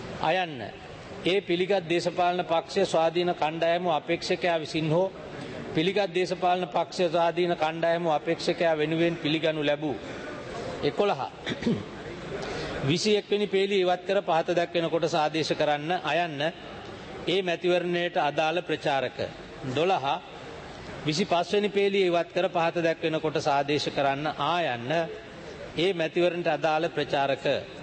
අයන්න ඒ පිළිගත් දේශපාලන පක්ෂයේ ස්වාධීන කණ්ඩායම අපේක්ෂකයා විසින් හෝ පිළිගත් දේශපාලන පක්ෂ ස්වාධීන කණ්ඩායම අපේක්ෂකයා වෙනුවෙන් පිළිගනු ලැබූ 11 21 වෙනි පේළිය ඉවත් කර පහත දක්වන කොටස ආදේශ කරන්න අයන්න ඒ මැතිවරණයට අදාළ ප්‍රචාරක 12 25 වෙනි පේළිය ඉවත් කර පහත දක්වන කොටස ආදේශ කරන්න ආයන්න ඒ මැතිවරණයට අදාළ ප්‍රචාරක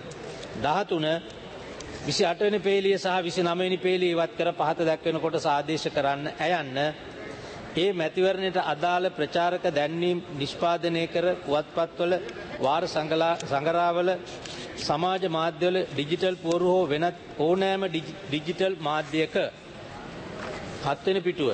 13 28 වෙනි පේළිය සහ 29 වෙනි පේළිය ඉවත් කර පහත දක්වන කොටස ආදේශ කරන්න අයන්න ඒ මැතිවරණයට අදාළ ප්‍රචාරක දැන්වීම් නිෂ්පාදනය කර පුවත්පත්වල වාර සංගරාවල සමාජ මාධ්‍යවල ඩිජිටල් පුවරු හෝ වෙනත් ඕනෑම ඩිජිටල් මාධ්‍යයක 7 වෙනි පිටුව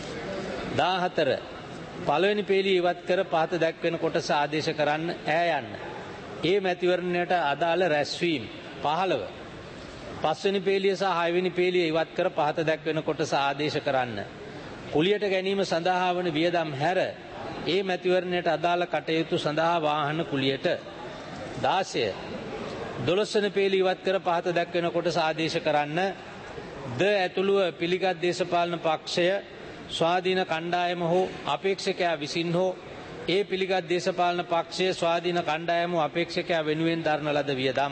14 පළවෙනි පේළිය ඉවත් කර පහත දක්වන කොටස ආදේශ කරන්න ඈ යන්න ඒ මැතිවරණයට අදාළ රැස්වීම් 15 පස්වෙනි පේළිය සහ 6 වෙනි පේළිය ඉවත් කර පහත දක්වන කොටස ආදේශ කරන්න කුලියට ගැනීම සඳහා වන වියදම් හැර ඒ මැතිවරණයට අදාළ කටයුතු සඳහා වාහන කුලියට 16 12 වෙනි පේළිය ඉවත් කර පහත දක්වන කොටස ආදේශ කරන්න ද ඇතුළුව පිළිගත් දේශපාලන පක්ෂය ස්වාධීන කණ්ඩායම හෝ අපේක්ෂකයා විසින් හෝ ඒ පිළිගත් දේශපාලන පක්ෂය ස්වාධීන කණ්ඩායම හෝ අපේක්ෂකයා වෙනුවෙන් දරන ලද වියදම්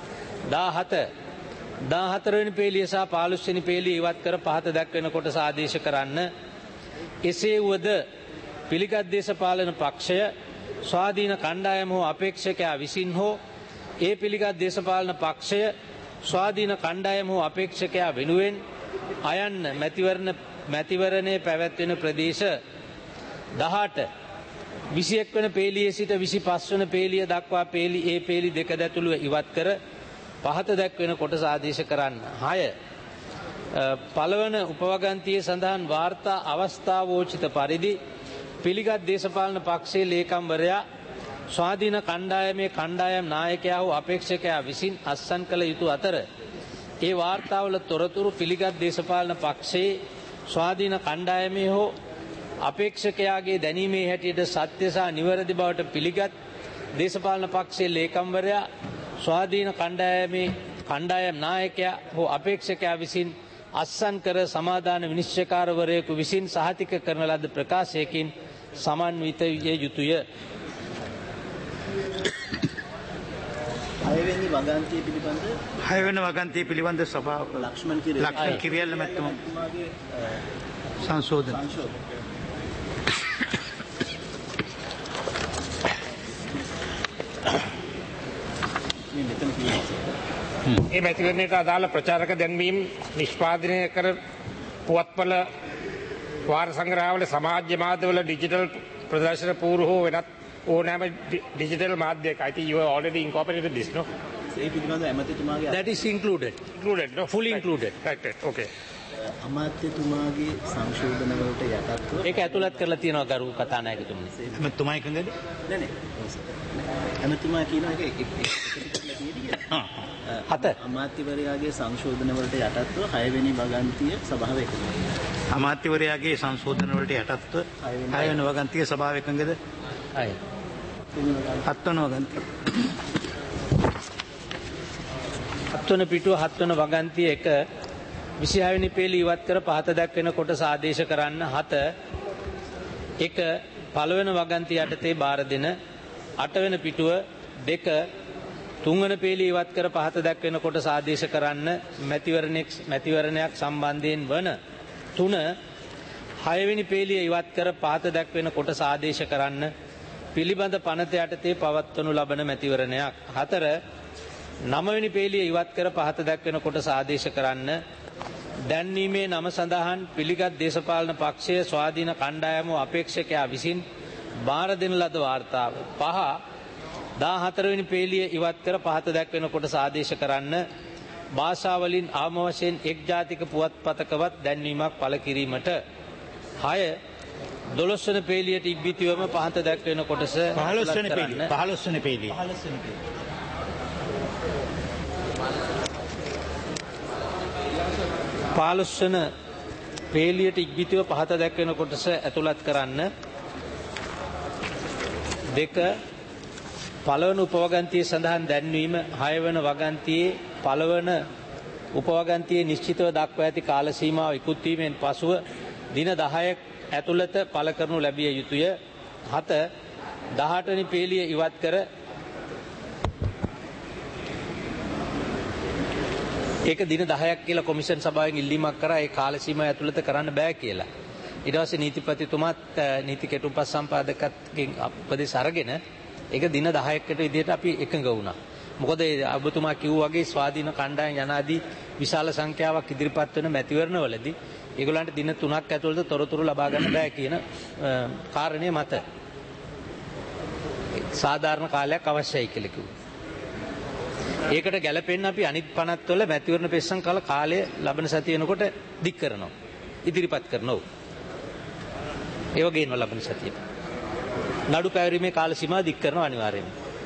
17 14 වෙනි පේළිය සහ 15 වෙනි පේළිය ඉවත් කර පහත දක්වන කොටස ආදේශ කරන්න එසේ වුවද පිළිගත් දේශපාලන පක්ෂය ස්වාධීන කණ්ඩායම හෝ අපේක්ෂකයා විසින් හෝ ඒ පිළිගත් දේශපාලන පක්ෂය ස්වාධීන කණ්ඩායම හෝ අපේක්ෂකයා වෙනුවෙන් අයන්න මැතිවරණයේ පැවැත්වෙන ප්‍රදේශ 18 21 වන පේළියේ සිට 25 වන පේළිය දක්වා ඒ පේළි දෙක ඇතුළුව ඉවත් කර පහත දැක්වෙන කොටස ආදේශ කරන්න 6 පළවන උපවගන්තියේ සඳහන් වාර්තා අවස්ථාවෝචිත පරිදි පිළිගත් දේශපාලන පක්ෂයේ ලේකම්වරයා ස්වාධීන කණ්ඩායමේ කණ්ඩායම් නායකයා හෝ අපේක්ෂකයා විසින් අත්සන් කළ යුතු අතර ඒ වාර්තාවල තොරතුරු පිළිගත් දේශපාලන පක්ෂයේ ස්වාධීන කණ්ඩායමේ හෝ අපේක්ෂකයාගේ දැනීමේ හැටියට සත්‍ය සහ නිවැරදි බවට පිළිගත් දේශපාලන පක්ෂයේ ලේකම්වරයා ස්වාධීන කණ්ඩායමේ කණ්ඩායම් නායකයා හෝ අපේක්ෂකයා විසින් අත්සන් කර සමාදාන විනිශ්චයකාරවරයෙකු විසින් සහතික කරන ලද ප්‍රකාශයකින් සමන්විත විය යුතුය. 6 වෙනි වගන්තිය පිළිබඳ 6 වෙනි වගන්තිය පිළිබඳ සභාව ලක්ෂ්මන් කිරියල්ල මැතිතුමාගේ සංශෝධන ඒ මැතිවරණයට අදාළ ප්‍රචාරක දැන්වීම් නිෂ්පාදනය කර පුවත්පල වාර සංග්‍රහවල සමාජ මාධ්‍යවල ඩිජිටල් ප්‍රදර්ශන පූර්ව හෝ වෙනත් ඕනෑම ඩිජිටල් මාධ්‍යයක I think you have already incorporated this, no? ඒ පිළිබඳව ඇමතිතුමාගේ that is included no? fully included. Right, okay. අමාත්‍යතුමාගේ සංශෝධන වලට යටත්ව ඒක ඇතුළත් කරලා තියෙනවා ගරු කතානායකතුමනි. එමෙතුමා එකඟද? නෑ ඇමතිතුමා කියන එක හත අමාත්‍යවරයාගේ සංශෝධන වලට යටත්ව 6 වෙනි වගන්තිය සභාව එකඟයි. අමාත්‍යවරයාගේ සංශෝධන වලට යටත්ව 6 වෙනි වගන්තිය සභාව එකඟද? අය 7 වෙනි වගන්තිය 7 වන පිටුව 7 වන වගන්තිය 1 26 වෙනි පේළිය ඉවත් කර පහත දක්වන කොටස ආදේශ කරන්න 7 1 පළවෙනි වගන්තිය යටතේ බාර දෙන 8 වෙනි පිටුව 2 3 වන පේළිය ඉවත් කර පහත දක්වන කොටස ආදේශ කරන්න මැතිවරණයක් සම්බන්ධයෙන් වන 3 6 වෙනි පේළිය ඉවත් කර පහත දක්වන කොටස ආදේශ කරන්න පිළිබඳ පනත යටතේ පවත්වනු ලබන මැතිවරණයක් 4 9 වෙනි පේළිය ඉවත් කර පහත දක්වන කොටස ආදේශ කරන්න දැන්වීමේ නම සඳහන් පිළිගත් දේශපාලන පක්ෂය ස්වාධීන කණ්ඩායම අපේක්ෂකයා විසින් බාර දෙන ලද වාර්තාව 5 14 වෙනි පේළිය ඉවත් කර පහත දක්වන කොටස ආදේශ කරන්න භාෂාවලින් ආම වශයෙන් එක් ජාතික පුවත්පතකවත් දැන්වීමක් පළ කිරීමට 6 12 වෙනි පේළියට ඉක්බිතිවම පහත දක්වන කොටස 15 වෙනි පේළිය 15 වන පේළියට ඉක්බිතිව පහත දැක්වෙන කොටස ඇතුළත් කරන්න 2 පළවන උපවගන්තියේ සඳහන් දැන්වීම 6 වන වගන්තියේ පළවන උපවගන්තියේ නිශ්චිතව දක්වා ඇති කාල සීමාව ඉක්ුත් වීමෙන් පසුව දින 10ක් ඇතුළත පළ කරනු ලැබිය යුතුය. 7 18 වෙනි පේලිය ඉවත් කර ඒක දින 10ක් කියලා කොමිෂන් සභාවෙන් ඉල්ලීමක් කරා ඒ කාල සීමාව ඇතුළත කරන්න බෑ කියලා. ඊට පස්සේ නීතිපතිතුමාත් නීති කෙටුම්පත් සම්පාදකත්වයෙන් උපදෙස් අරගෙන ඒක දින 10කට විදිහට අපි එකඟ වුණා. මොකද ඔබතුමා කිව්වා වගේ ස්වාධීන කණ්ඩායම් යනාදී විශාල සංඛ්‍යාවක් ඉදිරිපත් වෙන මැතිවරණවලදී ඒගොල්ලන්ට දින 3ක් ඇතුළත තොරතුරු ලබා ගන්න බෑ කියන කාරණය මත සාධාරණ කාලයක් අවශ්‍යයි කියලා කිව්වා. ඒකට ගැලපෙන්න අපි අනිත් පනත් වල මැතිවරණ පෙස්සම් කාලය ලබන සතිය වෙනකොට දික් කරනවා. ඉදිරිපත් කරනවා. ඒ වගේම ලබන සතියේ නඩු පැවරීමේ කාල සීමාව දික් කරනවා අනිවාර්යයෙන්ම.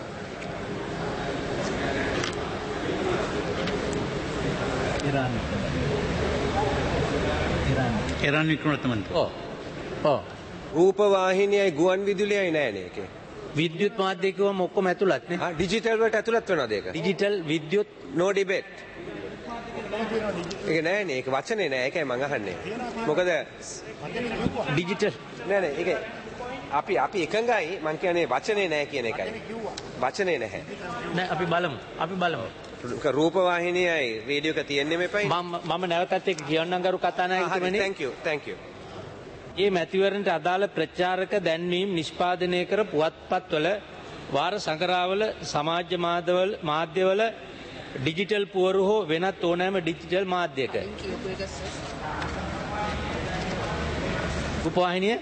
ඉරාන් වික්‍රමතුමන්ට. රූපවාහිනියයි ගුවන් විදුලියයි නෑනේ ඒකේ. විද්‍යුත් මාධ්‍ය කිව්වම ඔක්කොම ඇතුළත් නේ. ඩිජිටල් වලට ඇතුළත් වෙනවද ඒක? ඩිජිටල් විද්‍යුත් no debate. ඒක නෑනේ ඒක වචනේ නෑ ඒකයි මං අහන්නේ. මොකද ඩිජිටල් නෑ නෑ ඒක අපි එකඟයි මං කියන්නේ වචනේ නෑ කියන එකයි. වචනේ නැහැ. නෑ අපි බලමු. රූපවාහිනියයි රේඩියෝ එක තියෙන්නේ මේපයි. මම නැවතත් ඒක කියන්නම් ගරු කතානායකතුමනි. thank you. මේ මැතිවරණට අදාළ ප්‍රචාරක දැන්වීම් නිෂ්පාදනය කර පුවත්පත්වල වාර සංග්‍රහවල සමාජ මාධ්‍යවල ඩිජිටල් පුවරු හෝ වෙනත් ඕනෑම ඩිජිටල් මාධ්‍යයක රූපවාහිනිය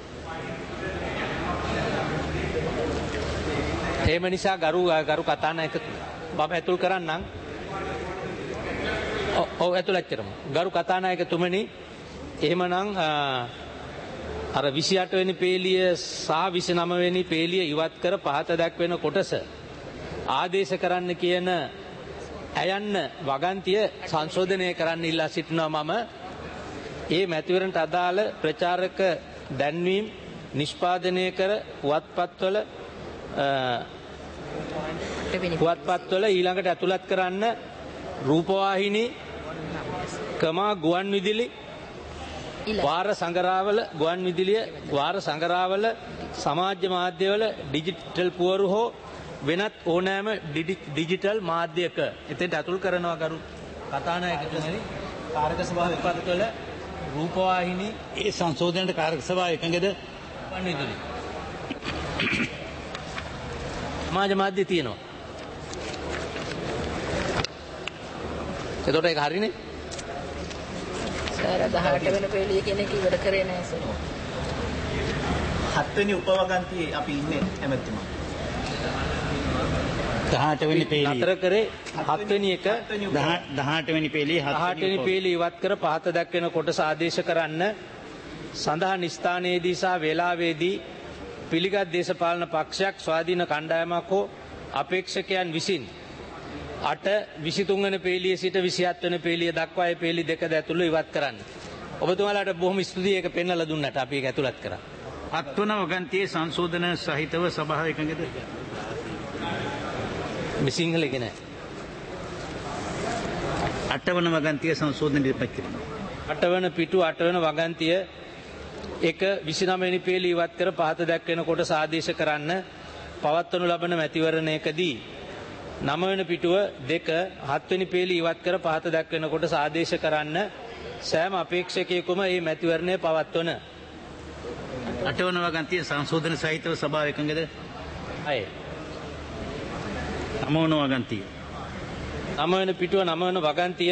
එහෙම නිසා ගරු කතානායකතුමනි මම ඇතුල් කරන්නම්. ඔව් ඇතුළත් කරමු. ගරු කතානායකතුමනි එහෙමනම් අර 28 වෙනි පේලිය සහ 29 වෙනි පේලිය ඉවත් කර පහත දක්වන කොටස ආදේශ කරන්න කියන ඇයන්න වගන්තිය සංශෝධනය කරන්න ඉල්ලා සිටිනවා මම. ඒ මැතිවරණට අදාළ ප්‍රචාරක දැන්වීම් නිෂ්පාදනය කර පුවත්පත්වල ඊළඟට ඇතුළත් කරන්න රූපවාහිනී ගුවන් විදුලි වාර සංග්‍රහවල ගුවන් විදුලිය වාර සංග්‍රහවල සමාජ මාධ්‍යවල ඩිජිටල් පුවරු හෝ වෙනත් ඕනෑම ඩිජිටල් මාධ්‍යයක එතෙන්ට ඇතුල් කරනවා ගරු කතානායකතුමනි. කාර්ක සභාව විපත්වල රූපවාහිනී ඒ සංශෝධනයට කාර්ක සභාව එකඟද? ගුවන් විදුලි සමාජ මාධ්‍ය තියෙනවා. එතකොට ඒක හරිනේ. සර් 18 වෙනි පේලිය කියන එක ඉවර කරේ නෑ සර්. 7 වෙනි උපවගන්තියේ අපි ඉන්නේ ඇමතුමා. 18 වෙනි පේලිය. නතර කරේ 7 වෙනි එක 18 වෙනි පේලිය 18 වෙනි පේලිය ඉවත් කර පහත දක්වන කොටස ආදේශ කරන්න සඳහන් ස්ථානයේදී සහ වේලාවේදී පිළිගත් දේශපාලන පක්ෂයක් ස්වාධීන කණ්ඩායමක් හෝ අපේක්ෂකයන් විසින් 23 වෙනි පේලිය සිට 27 වෙනි පේලිය දක්වා ඒ පේලි දෙක ඇතුළු ඉවත් කරන්න. ඔබතුමාලාට බොහොම ස්තුතියි ඒක පෙන්වලා දුන්නට අපි ඒක ඇතුළත් කරා. 7 වන වගන්තියේ සංශෝධන සහිතව සභාව එකඟද? මේ සිංහල එක නෑ. 8 වන වගන්තිය සංශෝධන ඉදිරිපත් කරනවා. 8 වන පිටු 8 වන වගන්තිය 29 වෙනි පේලිය ඉවත් කර පහත දක්වන කොටස ආදේශ කරන්න පවත්වනු ලබන මැතිවරණයකදී 9 වෙනි පිටුව 2 7 වෙනි පේලිය ඉවත් කර පහත දක්වන කොටස ආදේශ කරන්න සෑම අපේක්ෂකයෙකුම මේ මැතිවරණය පවත්වන 8 වන වගන්තිය සංශෝධන සහිතව සභාව එකඟද? අය 9 වන වගන්තිය 9 වෙනි පිටුව 9 වෙනි වගන්තිය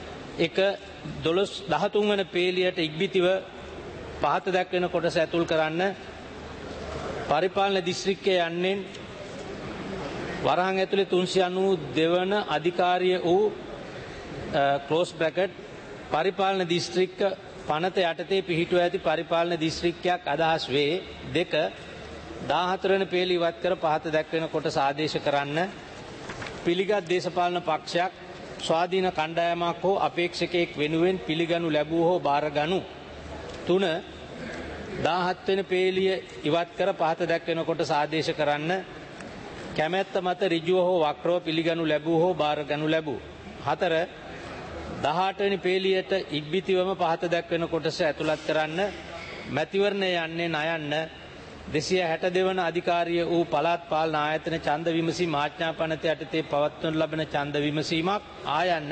13 වෙනි පේලියට ඉක්බිතිව පහත දක්වන කොටස ඇතුල් කරන්න පරිපාලන දිස්ත්‍රික්කයේ යන්නේ වරහන් ඇතුලේ 392 වන අධිකාරිය වූ ක්ලෝස් බ්‍රැකට් පරිපාලන දිස්ත්‍රික්ක පනත යටතේ පිහිටුව ඇති පරිපාලන දිස්ත්‍රික්කයක් අදහස් වේ. 2 14 වෙනි පේලිය ඉවත් කර පහත දක්වන කොටස ආදේශ කරන්න පිළිගත් දේශපාලන පක්ෂයක් ස්වාධීන කණ්ඩායමක් හෝ අපේක්ෂකයෙක් වෙනුවෙන් පිළිගනු ලැබූ හෝ බාරගනු. 3 17 වෙනි පේලිය ඉවත් කර පහත දක්වන කොටස ආදේශ කරන්න කැමැත්ත මත ඍජුව හෝ වක්‍රව පිළිගනු ලැබූ හෝ බාරගනු ලැබූ. 4 18 වෙනි පේලියට ඉක්බිතිවම පහත දක්වන කොටස ඇතුළත් කරන්න මැතිවරණය යන්නේ නයන්න 262 වන අධිකාරිය වූ පළාත් පාලන ආයතන ඡන්ද විමසීම ආඥා පනත යටතේ පවත්වනු ලබන ඡන්ද විමසීමක් ආයන්න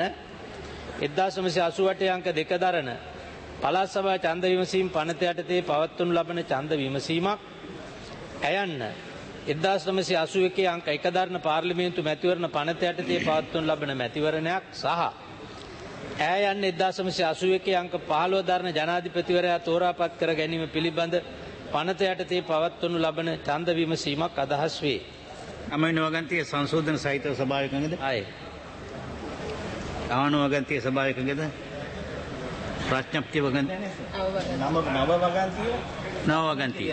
1988 අංක 2 දරන පළාත් සභා ඡන්ද විමසීම පනත යටතේ පවත්වනු ලබන ඡන්ද විමසීමක් ඇයන්න 1981 අංක 1 දරන පාර්ලිමේන්තු මැතිවරණ පනත යටතේ පවත්වනු ලබන මැතිවරණයක් සහ ඇයන්න 1981 අංක 15 දරන ජනාධිපතිවරයා තෝරාපත් කර ගැනීම පිළිබඳ පනත යටතේ පවත්වනු ලබන ඡන්ද විමසීමක් අදහස් වේ. අමයින වගන්තිය සංශෝධන සහිතව සභාවකගෙද? අය. ආවන වගන්තිය සභාවකගෙද? ප්‍රඥප්ති වගන්තිය. නව වගන්තිය.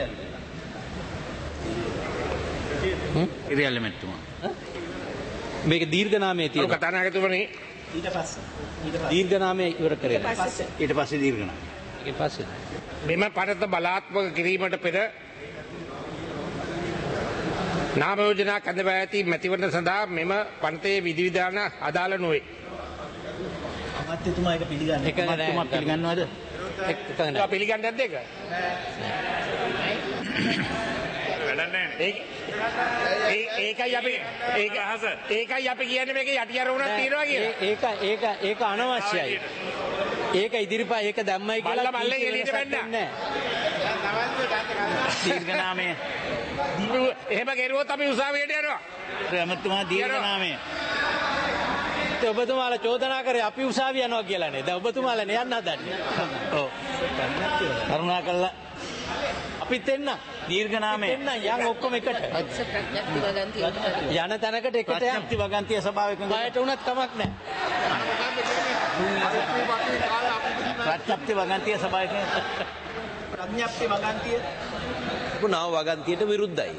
ඉරියල්ල මෙතුමා. මේක දීර්ඝ නාමයේ තියෙනවා. කතානායකතුමනි ඊට පස්සේ දීර්ඝ නාමයේ ඉවර කරේ. ඊට පස්සේ දීර්ඝ නාමය. ඊට පස්සේ මෙම පනත බලාත්මක කිරීමට පෙර නාම යෝජනා කැඳවා ඇති මැතිවරණ සඳහා මෙම පනතේ විධිවිධාන අදාළ නොවේ. අමාත්‍යතුමා ඒක පිළිගන්නේ. ඒක නෑ. පිළිගන්නවද? ඒක පිළිගන්නේ නැද්ද ඒක? ඒකයි අපි කියන්නේ මේක යටි අරමුණක් තියෙනවා කියලා. ඒක අනවශ්‍යයි. ඒක ඉදිරිපා ඒක දැම්මයි කියලා මල්ල එළියට වෙන්න. දීර්ඝ නාමය. එහෙම කෙරුවොත් අපි උසාවියට යනවා. රමතුමා දීර්ඝ නාමය. ඔබතුමාලා චෝදනා කරේ අපි උසාවිය යනවා කියලා නේ. දැන් ඔබතුමාලා නේ යන්න හදන්නේ. ඔව්. කරුණාකරලා අපිත් එන්න. දීර්ඝ නාමය. එන්න යන් ඔක්කොම එකට. ප්‍රඥප්ති වගන්තිය යන තැනකට එකට යන්න. ප්‍රඥප්ති වගන්තිය සභාවකගෙද? බයට උනත් කමක් නැහැ. ප්‍රඥප්ති වගන්තිය සභාවකගෙද? ප්‍රඥප්ති වගන්තිය පුනාව වගන්තියට විරුද්ධයි.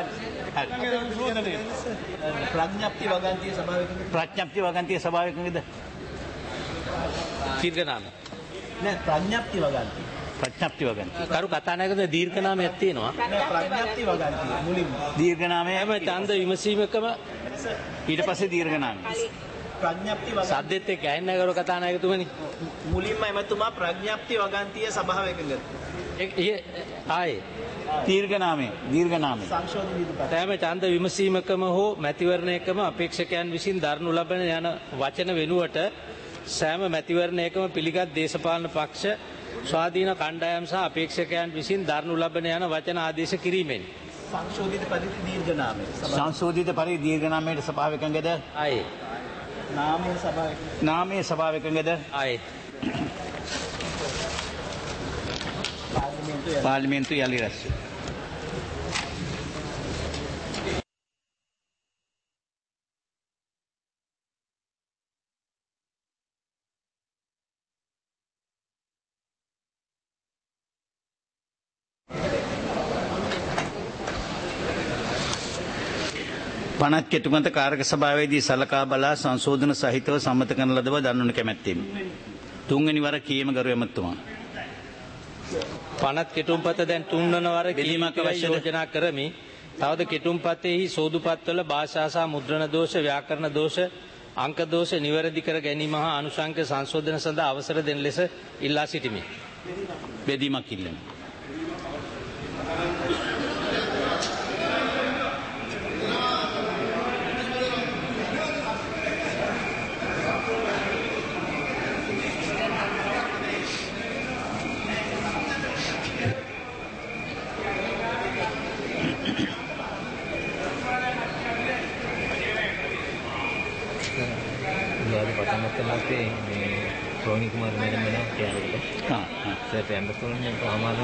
ප්‍රඥප්ති වගන්තිය සභාවකගෙද? ප්‍රඥප්ති වගන්තිය සභාවකගෙද? දීර්ඝ නාමය. නෑ ප්‍රඥප්ති වගන්තිය. ප්‍රඥප්ති වගන්තිය. කරු කතානායකතුමා දීර්ඝ නාමයක් තියෙනවා. ප්‍රඥප්ති වගන්තිය මුලින්ම. දීර්ඝ නාමය හැම ඡන්ද විමසීමකම ඊට පස්සේ දීර්ඝ නාමය. ප්‍රඥප්ති වගන්තිය සද්දෙත් එක්ක ඇහෙන්නේ කරු කතානායකතුමනි. මුලින්ම එමෙතුමා ප්‍රඥප්ති වගන්තිය සභාවකගෙද? ආයේ දීර්ඝ නාමය. දීර්ඝ නාමය. සංශෝධන ඉදිරිපත්. තෑම ඡන්ද විමසීමකම හෝ මැතිවරණයකම අපේක්ෂකයන් විසින් දරනු ලබන යන වචන වෙනුවට සෑම මැතිවරණයකම පිළිගත් දේශපාලන පක්ෂ ස්වාධීන කණ්ඩායම් සහ අපේක්ෂකයන් විසින් දරනු ලබන යන වචන ආදේශ කිරීමෙන් සංශෝධිත පරිදි දීර්ඝ නාමය. සංශෝධිත පරිදි දීර්ඝ නාමයට සභාවකගෙද? ආයේ නාමයේ සභාවකගෙද? නාමයේ සභාවකගෙද? ආයේ පාර්ලිමේන්තු යලි රැස්ව. පනත් කෙටුමත කාරක සභාවේදී සලකා බලා සංශෝධන සහිතව සම්මත කරන ලදව දන්වනු කැමැත්තෙමි. තුන්වෙනි වර කීම ගරු එමතුමා. පනත් කෙටුම්පත දැන් තුන්වන වර බෙදීමක් අවශ්‍යද? යෝජනා කරමි. තවද කෙටුම්පතෙහි සෝදුපත්වල භාෂා සහ මුද්‍රණ දෝෂ, ව්‍යාකරණ දෝෂ, අංක දෝෂ නිවැරදි කර ගැනීම හා අනුශංක සංශෝධන සඳහා අවසර දෙන ලෙස ඉල්ලා සිටිමි. බෙදීමක් ඉල්ලමි. Roni Kumar madam है ना क्या बोलते हैं? हाँ सर टेंडर तो नहीं तो हमारा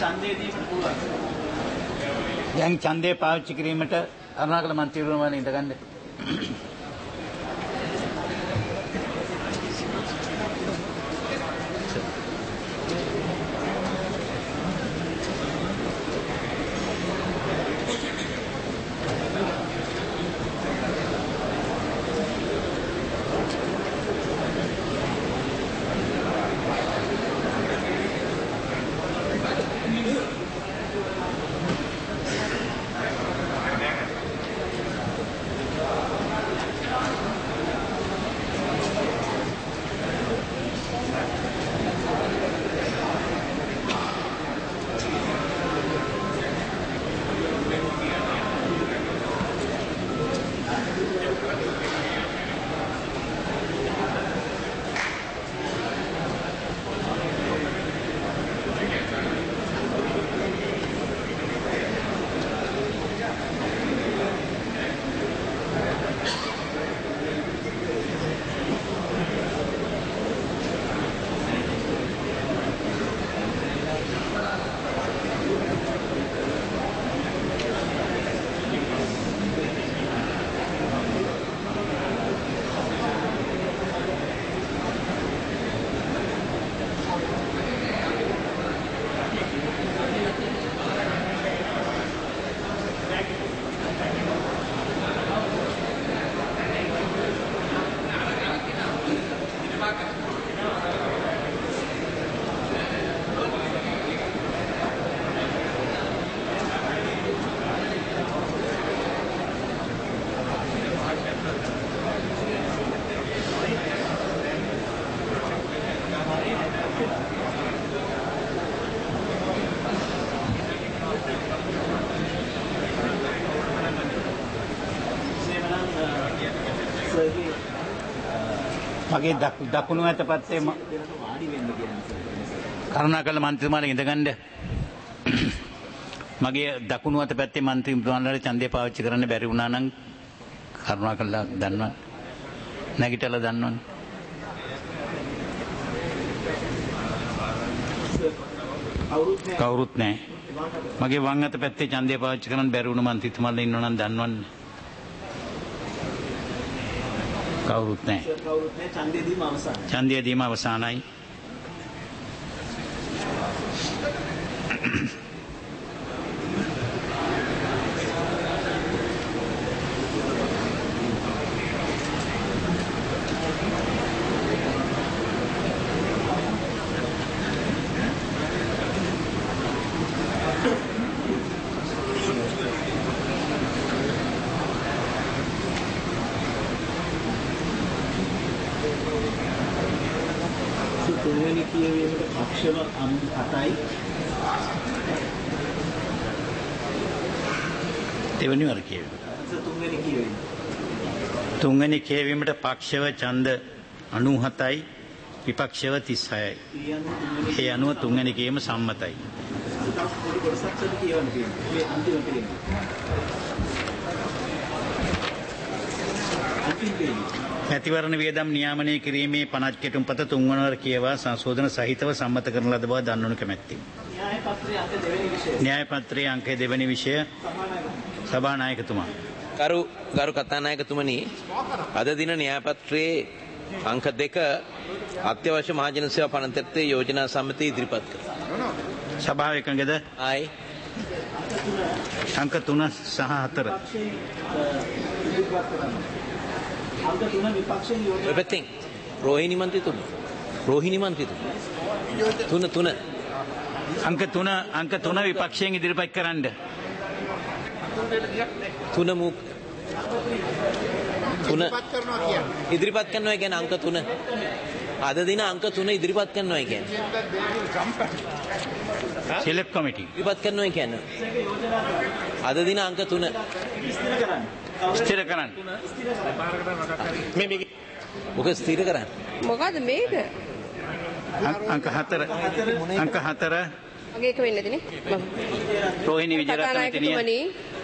දැන් ඡන්දය පාවිච්චි කිරීමට අරුණාකල මන්ත්‍රීවරුන් ඉඳගන්න. මගේ දකුණු අත පැත්තේ කරුණාකර මන්ත්‍රීතුමාලා ඉඳගන්න. මගේ දකුණු අත පැත්තේ මන්ත්‍රීතුමාලාට ඡන්දය පාවිච්චි කරන්න බැරි වුණා නම් කරුණාකරලා දන්නවා. නැගිටලා දන්නවනේ. කවුරුත් නැහැ. මගේ වම් අත පැත්තේ ඡන්දය පාවිච්චි කරන්න බැරි වුණ මන්ත්‍රීතුමාලා ඉන්නව නම් දන්නවන්නේ. කවුරුත් නැහැ. ඡන්දය දීම අවසానයි. තුන්වෙනි කියවීමට පක්ෂව 7යි. දෙවෙනි වර කියවීම. තුන්වෙනි කියවීමට පක්ෂව ඡන්ද 97යි විපක්ෂව 36යි. ඒ අනුව තුන්වෙනි කියවීම සම්මතයි. මැතිවරණ වියදම් නියාමනය කිරීමේ පනත් කෙටුම්පත තුන්වනවර කියවා සංශෝධන සහිතව සම්මත කරන ලද බව දන්වනු කැමැත්තේ. න්‍යාය පත්‍රයේ අංක 2 වෙනි විෂය සභානායකතුමා. ගරු කතානායකතුමනි, අද දින න්‍යාය පත්‍රයේ අංක 2 අත්‍යවශ්‍ය මහජන සේවා පනතේ යෝජනා සමිතිය ඉදිරිපත් කළා. සභාව එකඟද? ආයි අංක 3 සහ 4 අංක 3 විපක්ෂයේ යෝජනා. එපෙතින් රෝහිණි මන්ත්‍රීතුමා තුන අංක 3 විපක්ෂයෙන් ඉදිරිපත් කරන්න. තුන ඉදිරිපත් කරනවා කියන්නේ අංක 3. අද දින අංක 3 ඉදිරිපත් කරනවා කියන්නේ. සිලෙක්ට් කමිටි ඉදිරිපත් කරනවා කියන්නේ. අද දින අංක 3 ස්ථිර කරන්න. මොකද ස්ථිර කරන්න? මොකද මේක? අංක 4 මගේ එක වෙන්නේ නැතිනේ. රෝහිණි විජයරත්න කතානායකතුමනි,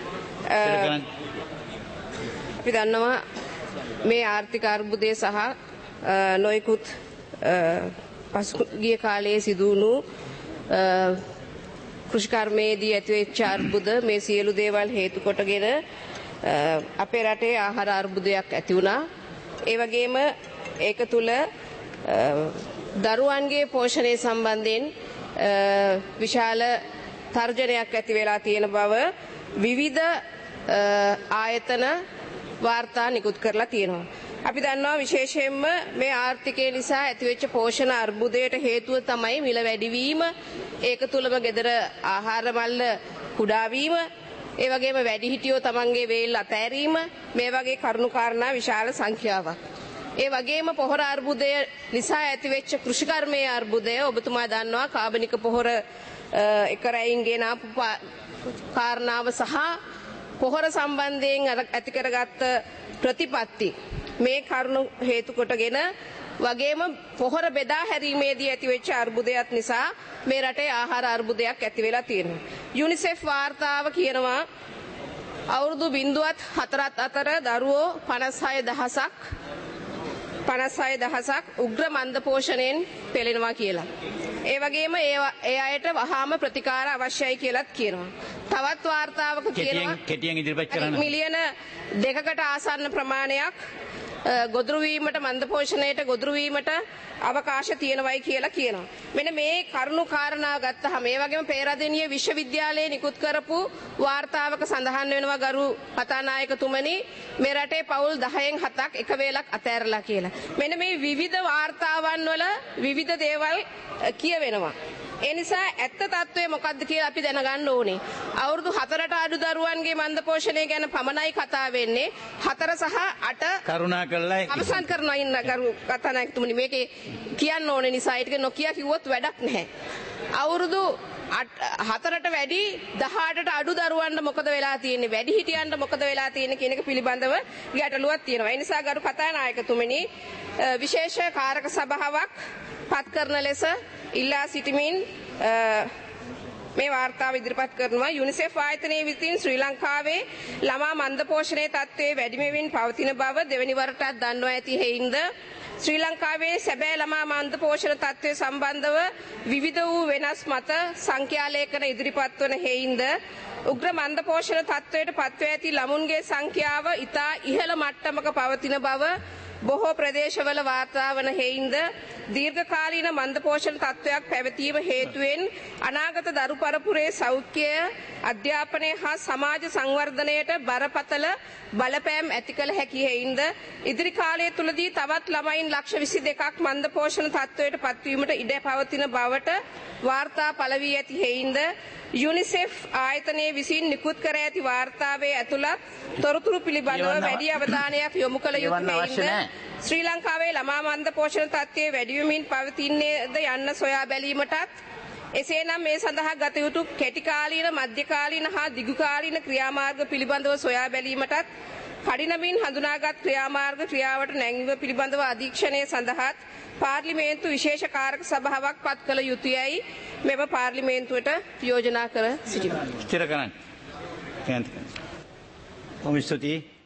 අපි දන්නවා මේ ආර්ථික අර්බුදය සහ නොයෙකුත් පසුගිය කාලයේ සිදු වුණු කෘෂිකර්මයේදී ඇතිවෙච්ච අර්බුද මේ සියලු දේවල් හේතු කොටගෙන අපේ රටේ ආහාර අර්බුදයක් ඇති වුණා. ඒ වගේම ඒක තුල දරුවන්ගේ පෝෂණය සම්බන්ධයෙන් විශාල තර්ජනයක් ඇති වෙලා තියෙන බව විවිධ ආයතන වාර්තා නිකුත් කරලා තියෙනවා. අපි දන්නවා විශේෂයෙන්ම මේ ආර්ථිකය නිසා ඇතිවෙච්ච පෝෂණ අර්බුදයට හේතුව තමයි මිල වැඩිවීම. ඒක තුලම gedara ආහාර මල්ල කුඩා වීම, ඒ වගේම වැඩිහිටියෝ තමන්ගේ වේල් අතෑරීම, මේ වගේ කරුණු කාරණා විශාල සංඛ්‍යාවක්. ඒ වගේම පොහොර අර්බුදය නිසා ඇතිවෙච්ච කෘෂිකර්මයේ අර්බුදය ඔබතුමා දන්නවා කාබනික පොහොර එක රැයින් ගෙන ආපු කාරණාව සහ පොහොර සම්බන්ධයෙන් ඇති කරගත්ත ප්‍රතිපත්ති මේ කරුණු හේතු කොටගෙන වගේම පොහොර බෙදා හැරීමේදී ඇතිවෙච්ච අර්බුදයක් නිසා මේ රටේ ආහාර අර්බුදයක් ඇති වෙලා තියෙනවා. යුනිසෙෆ් වාර්තාව කියනවා අවුරුදු 0.4 අතර දරුවෝ 56,000ක් උග්‍ර මන්ද පෝෂණයෙන් පෙළෙනවා කියලා. ඒ වගේම ඒ අයට වහාම ප්‍රතිකාර අවශ්‍යයි කියලාත් කියනවා. තවත් වාර්තාවක කියනවා කෙටියෙන් ඉදිරිපත් කරන්න මිලියන 2කට ආසන්න ප්‍රමාණයක් ගොදුරු වීමට මන්ද පෝෂණයට ගොදුරු වීමට අවකාශ තියෙනවයි කියලා කියනවා. මෙන්න මේ කරුණු කාරණා ගත්තාම මේ වගේම පේරාදෙණිය විශ්වවිද්‍යාලයේ නිකුත් කරපු වාර්තාවක සඳහන් වෙනවා ගරු කතානායකතුමනි මේ රටේ පවුල් 10න් 7ක් එක වේලක් අතෑරලා කියලා. මෙන්න මේ විවිධ වාර්තාවන් වල විවිධ දේවල් කියවෙනවා. ඒ නිසා ඇත්ත తත්වය මොකක්ද කියලා අපි දැනගන්න ඕනේ. අවුරුදු 4ට අඩු දරුවන්ගේ මන්ද පෝෂණය ගැන පමණයි කතා වෙන්නේ. 4 සහ 8 කරුණා කළා අවසන් කරනවා ඉන්න ගරු කතානායකතුමනි මේකේ කියන්න ඕනේ නිසා ඒක නොකිය කිව්වොත් වැඩක් නැහැ. අවුරුදු 4ට වැඩි 18ට අඩු දරුවන්ට මොකද වෙලා තියෙන්නේ, වැඩි හිටියන්ට මොකද වෙලා තියෙන්නේ කියන එක පිළිබඳව ගැටලුවක් තියෙනවා. ඒ නිසා ගරු කතානායකතුමනි විශේෂ කාරක සභාවක් පත් කරන ලෙස ඉල්ලා සිටිමින් මේ වාර්තාව ඉදිරිපත් කරනවා. යුනිසෙෆ් ආයතනයේ විසින් ශ්‍රී ලංකාවේ ළමා මන්ද පෝෂණයේ තත්ත්වයේ වැඩිමෙමින් පවතින බව දෙවැනි වරටත් දන්වා ඇති හේින්ද ශ්‍රී ලංකාවේ සැබෑ ළමා මන්ද පෝෂණ තත්ත්වය සම්බන්ධව විවිධ වූ වෙනස් මත සංඛ්‍යාලේඛන ඉදිරිපත් වන හේින්ද උග්‍ර මන්ද පෝෂණ තත්ත්වයට පත්ව ඇති ළමුන්ගේ සංඛ්‍යාව ඉතා ඉහළ මට්ටමක පවතින බව බොහෝ ප්‍රදේශවල වාර්තා වන හේින්ද දීර්ඝකාලීන මන්ද පෝෂණ තත්ත්වයක් පැවතීම හේතුවෙන් අනාගත දරු පරපුරේ සෞඛ්‍යය, අධ්‍යාපනය හා සමාජ සංවර්ධනයට බරපතල බලපෑම් ඇති කළ හැකි හේින්ද ඉදිරි කාලය තුලදී තවත් ළමයින් ලක්ෂ 22ක් මන්ද පෝෂණ තත්ත්වයට පත්වීමට ඉඩ පවතින බවට වාර්තා පළ වී ඇති හේින්ද යුනිසෙෆ් ආයතනයේ විසින් නිකුත් කර ඇති වාර්තාවේ ඇතුළත් තොරතුරු පිළිබඳව වැඩි අවධානයක් යොමු කළ යුතු හේින්ද ශ්‍රී ලංකාවේ ළමා මන්ද පෝෂණ තත්ත්වයේ වැඩි වෙමින් පවතින්නේද යන්න සොයා බැලීමටත් එසේනම් මේ සඳහා ගත යුතු කෙටිකාලීන, මධ්‍යකාලීන හා දිගුකාලීන ක්‍රියාමාර්ග පිළිබඳව සොයා බැලීමටත් කඩිනමින් හඳුනාගත් ක්‍රියාමාර්ග ක්‍රියාවට නැංවීම පිළිබඳව අධීක්ෂණය සඳහාත් පාර්ලිමේන්තු විශේෂ කාරක සභාවක් පත් කළ යුතුයයි මෙම පාර්ලිමේන්තුවට යෝජනා කර සිටිනවා. ස්ථිර කරන්න. කොහොම ස්තුතියි.